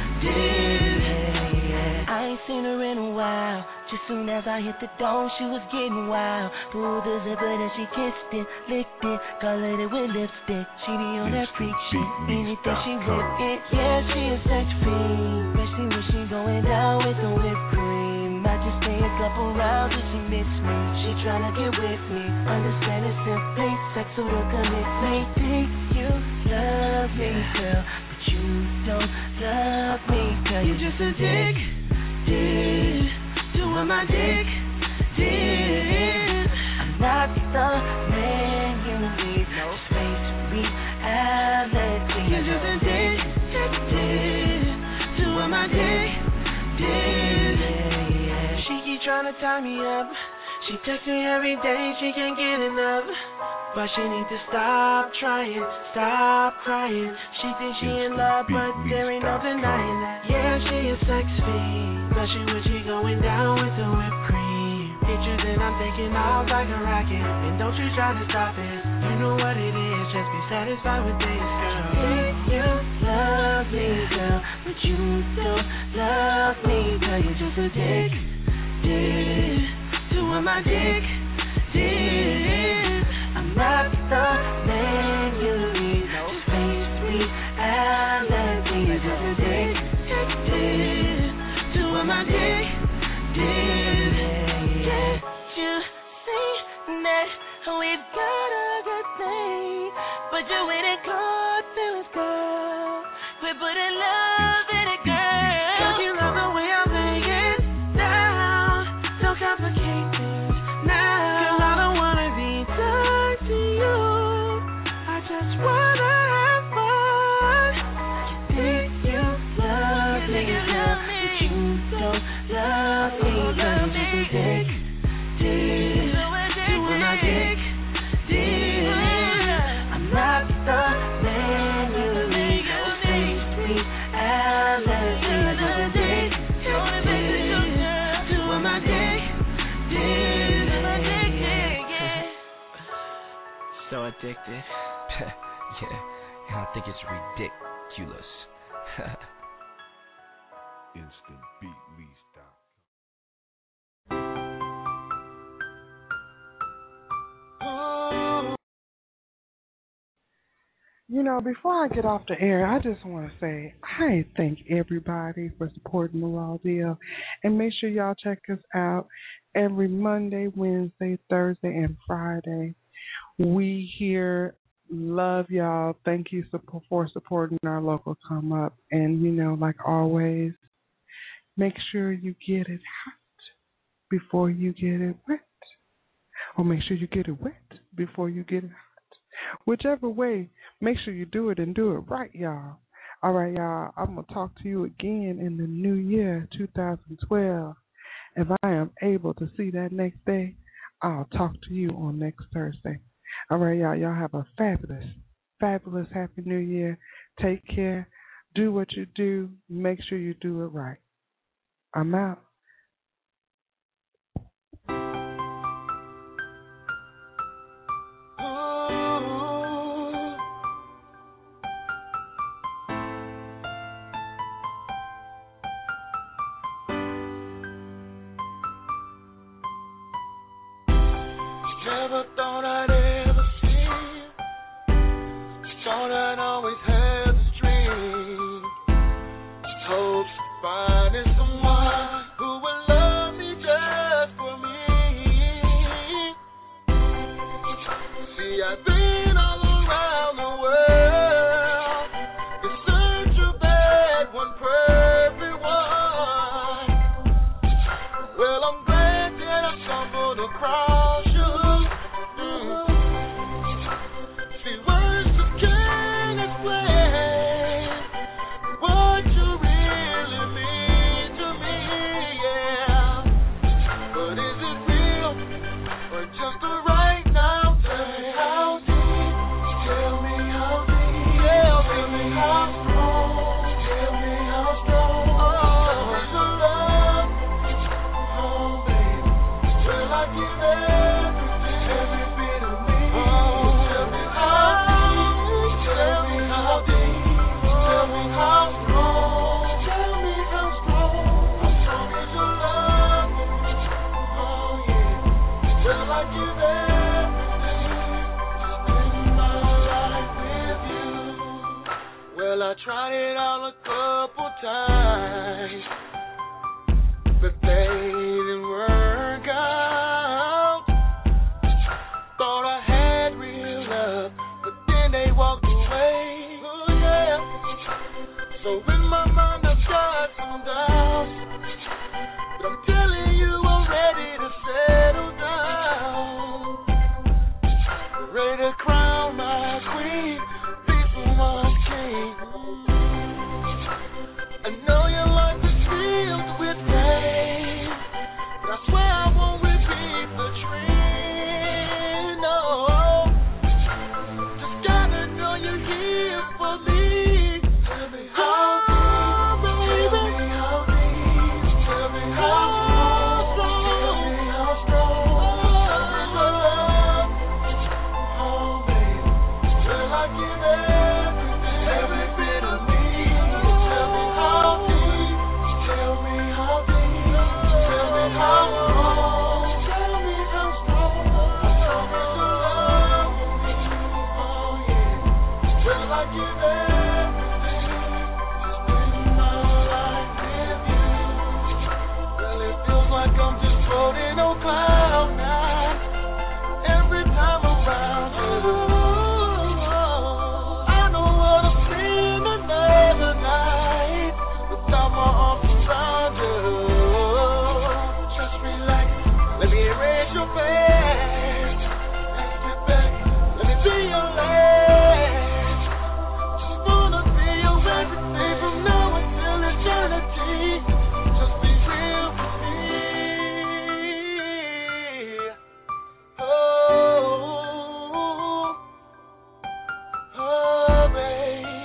dick. I ain't seen her in a while. Just soon as I hit the door, she was getting wild. Pulled the zipper, then she kissed it, licked it, colored it with lipstick. She be on that freak shit, anything she with it. Yeah, she a sex fiend, especially when she going down with some whipped cream. I just stay a couple rounds if she miss me. She tryna get with me, understand it simply. Sex will commit me. Think you love me, girl, but you don't love me, girl. You're just a dick, dick. Doing my dick, dick. I'm not the man you need. No space, reality. You're just a dick, dick, dick. Doing my dick, dick. She keep trying to tie me up. She texts me every day, she can't get enough. But she needs to stop trying, stop crying. She thinks she in love, but there ain't no denying that. Yeah, she a sex fiend, especially when she going down with the whipped cream. Pictures and I'm thinking off like a rocket. And don't you try to stop it, you know what it is. Just be satisfied with this, girl. Think you love me, girl, but you don't love me, girl. You're just a dick, dick. Doing my dick, dick. I'm not the man you need. No space, reality. You're just a dick, dick, dick. Doing my dick, dick. Yeah, you see that we've got a good thing, but you ain't in close feelings, girl. Quit putting love in it, girl. Don't you love the way I lay it down? Don't complicate things now. Girl, I don't wanna be tied to you. I just wanna have fun. You think you love me, girl, but you don't love me, girl. You're just a dick, dick. Doing my dick, dick. I'm not the man you need. No space, reality. You're just a dick, dick. Doing my dick, dick. So addicted. Yeah, I think it's ridiculous. instant beat lease dot com. You know, before I get off the air, I just want to say I thank everybody for supporting the Raw Deal. And make sure y'all check us out every Monday, Wednesday, Thursday, and Friday. We here love y'all. Thank you for supporting our local come up. And, you know, like always, make sure you get it hot before you get it wet. Or make sure you get it wet before you get it hot. Whichever way, make sure you do it and do it right, y'all. All right, y'all, I'm going to talk to you again in the new year, two thousand twelve. If I am able to see that next day, I'll talk to you on next Thursday. All right, y'all, y'all have a fabulous, fabulous Happy New Year. Take care. Do what you do. Make sure you do it right. I'm out. Never thought I'd ever see it. Thought I'd always had this dream. Just hopes of finding someone who See, I've been all around the world in search of that one perfect one. Well, I'm glad that I stumbled across you. Mm. See, words just can't explain what you really mean to me, yeah. But is it real or just a right now? Tell me how deep, tell me how deep, tell me how strong, tell me how strong. Oh, is your love, oh baby, till I give everything, every bit of me. Oh, tell me how deep, tell me how deep, tell me how strong, tell me how strong. How strong is your love? Oh yeah, till I give everything, spend my life with you. Well, I tried it all a couple times, but they didn't work out. Thought I had real love, but then they walked away. Oh yeah. So in my mind I've got some doubts, but I'm telling you I'm ready to settle down. Ready to crown my queen, be someone's king. I know your life is filled with pain, but I swear I won't repeat the trend. No, just gotta know you're here for me. Tell me how deep, baby. Tell me how deep. Tell me how strong. Tell me how strong. Tell me your love. Oh, baby. Till I give everything, every bit of me. Tell me how deep. Tell me how deep. Tell me how strong. Tell me how strong. How strong is your love? Oh yeah. Till I give everything, spend my life with you. Well, it feels like I'm just floating on cloud nine every time around you. I know what I've seen another night without my arms around you. Just relax, let me erase your past. Let's get back, let me be your last. Just wanna be your everything from now until eternity. Just be real with me. Oh, oh, babe.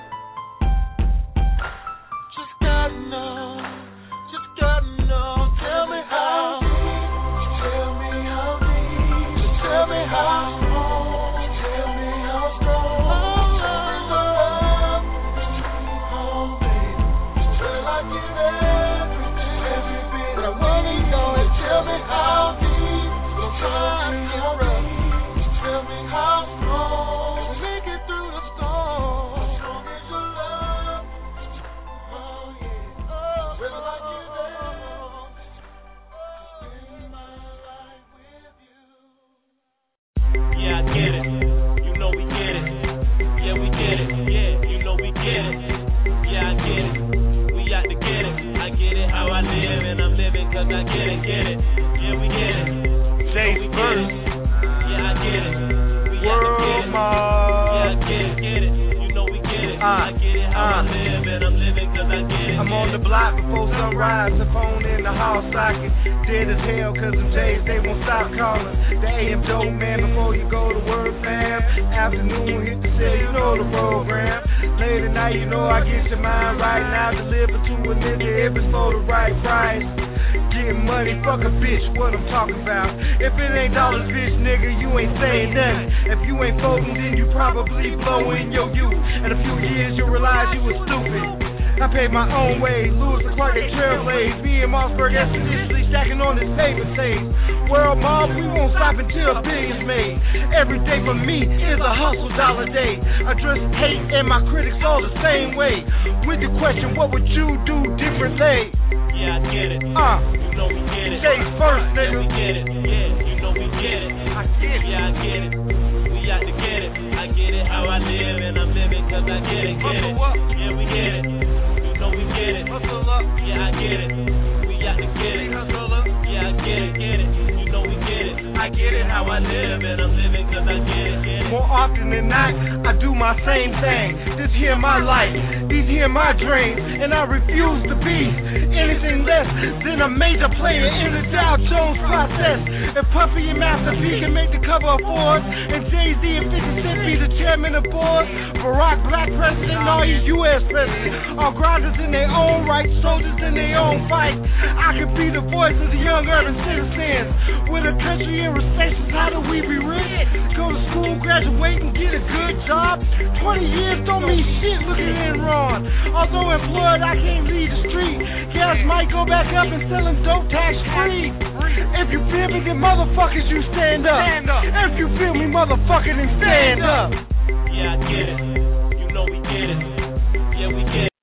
Just gotta know, just gotta know. Tell me how deep, tell me how deep, just tell me how strong, tell me how strong. Tell me your love, oh baby, till I give everything, every bit. But I wanna know it. Tell me how deep, don't tell me how rough. Tell me how strong, can we make it through the storm? How strong is your love? Oh yeah, oh, till I give everything, spend my life with you. Yeah, I get it. You know we get it. Yeah, we get it. Yeah, you know we get it. Yeah, I get it. We out to get it. I get it how I live and I'm living cause I get it, get it. Yeah, we get it. Jay we get it. Yeah, I get it. We out to get it. World Yeah, I get it, get it. You know we get it. I get it how I uh. live and I'm living cause I get it. I'm on the block before sunrise, the phone in the hall socket. Dead as hell, cause them J's, they won't stop calling. The A M dope man before you go to work, fam. Afternoon, hit the cell, you know the program. Late at night, you know I get your mind right now. Deliver to a nigga if it's for the right price. Getting money, fuck a bitch, what I'm talking about. If it ain't dollars, bitch, nigga, you ain't saying nothing. If you ain't voting, then you probably blowing your youth. In a few years, you'll realize you was stupid. I paid my own way, Lewis and Clark, they trailblaze. Me and Mossberg exponentially stacking on this paper stage. World mob, we won't stop until a billion's made. Every day for me is a hustle dollar day. I dress hate and my critics all the same way. With the question, what would you do differently? Yeah, I get it. Uh, you know we get it. Jay's first, nigga. Yeah, we get it. Yeah, you know we get it. I get it. Yeah, I get it. We cause I get it, get it. Yeah, we get it. You know we get it. Hustle up. Yeah, I get it. We got to get it. Hustle up. Yeah, I get it, get it. You know we get it. I get it how I live, and I'm living cause I get it, get it. More often than not, I do my same thing. This here my life, these here my dreams, and I refuse to be anything less than a major player in the Dow Jones process. If Puffy and Master P can make the cover of Forbes, and Jay-Z and fifty Cent be the chairman of board, Barack Black president, and all these U S presidents are grinders in their own right, soldiers in their own fight. I could be the voice of the young urban citizens. With a country in recession, how do we be rich? Go to school, graduate, and get a good job. Twenty years don't mean shit looking in wrong. Although employed, I can't leave the street. Gas might go back up and selling dope tax free. If you feel me, then motherfuckers, you stand up. Stand up. If you feel me, motherfucker, then stand up. Yeah, I get it. You know we get it. Yeah, we get it.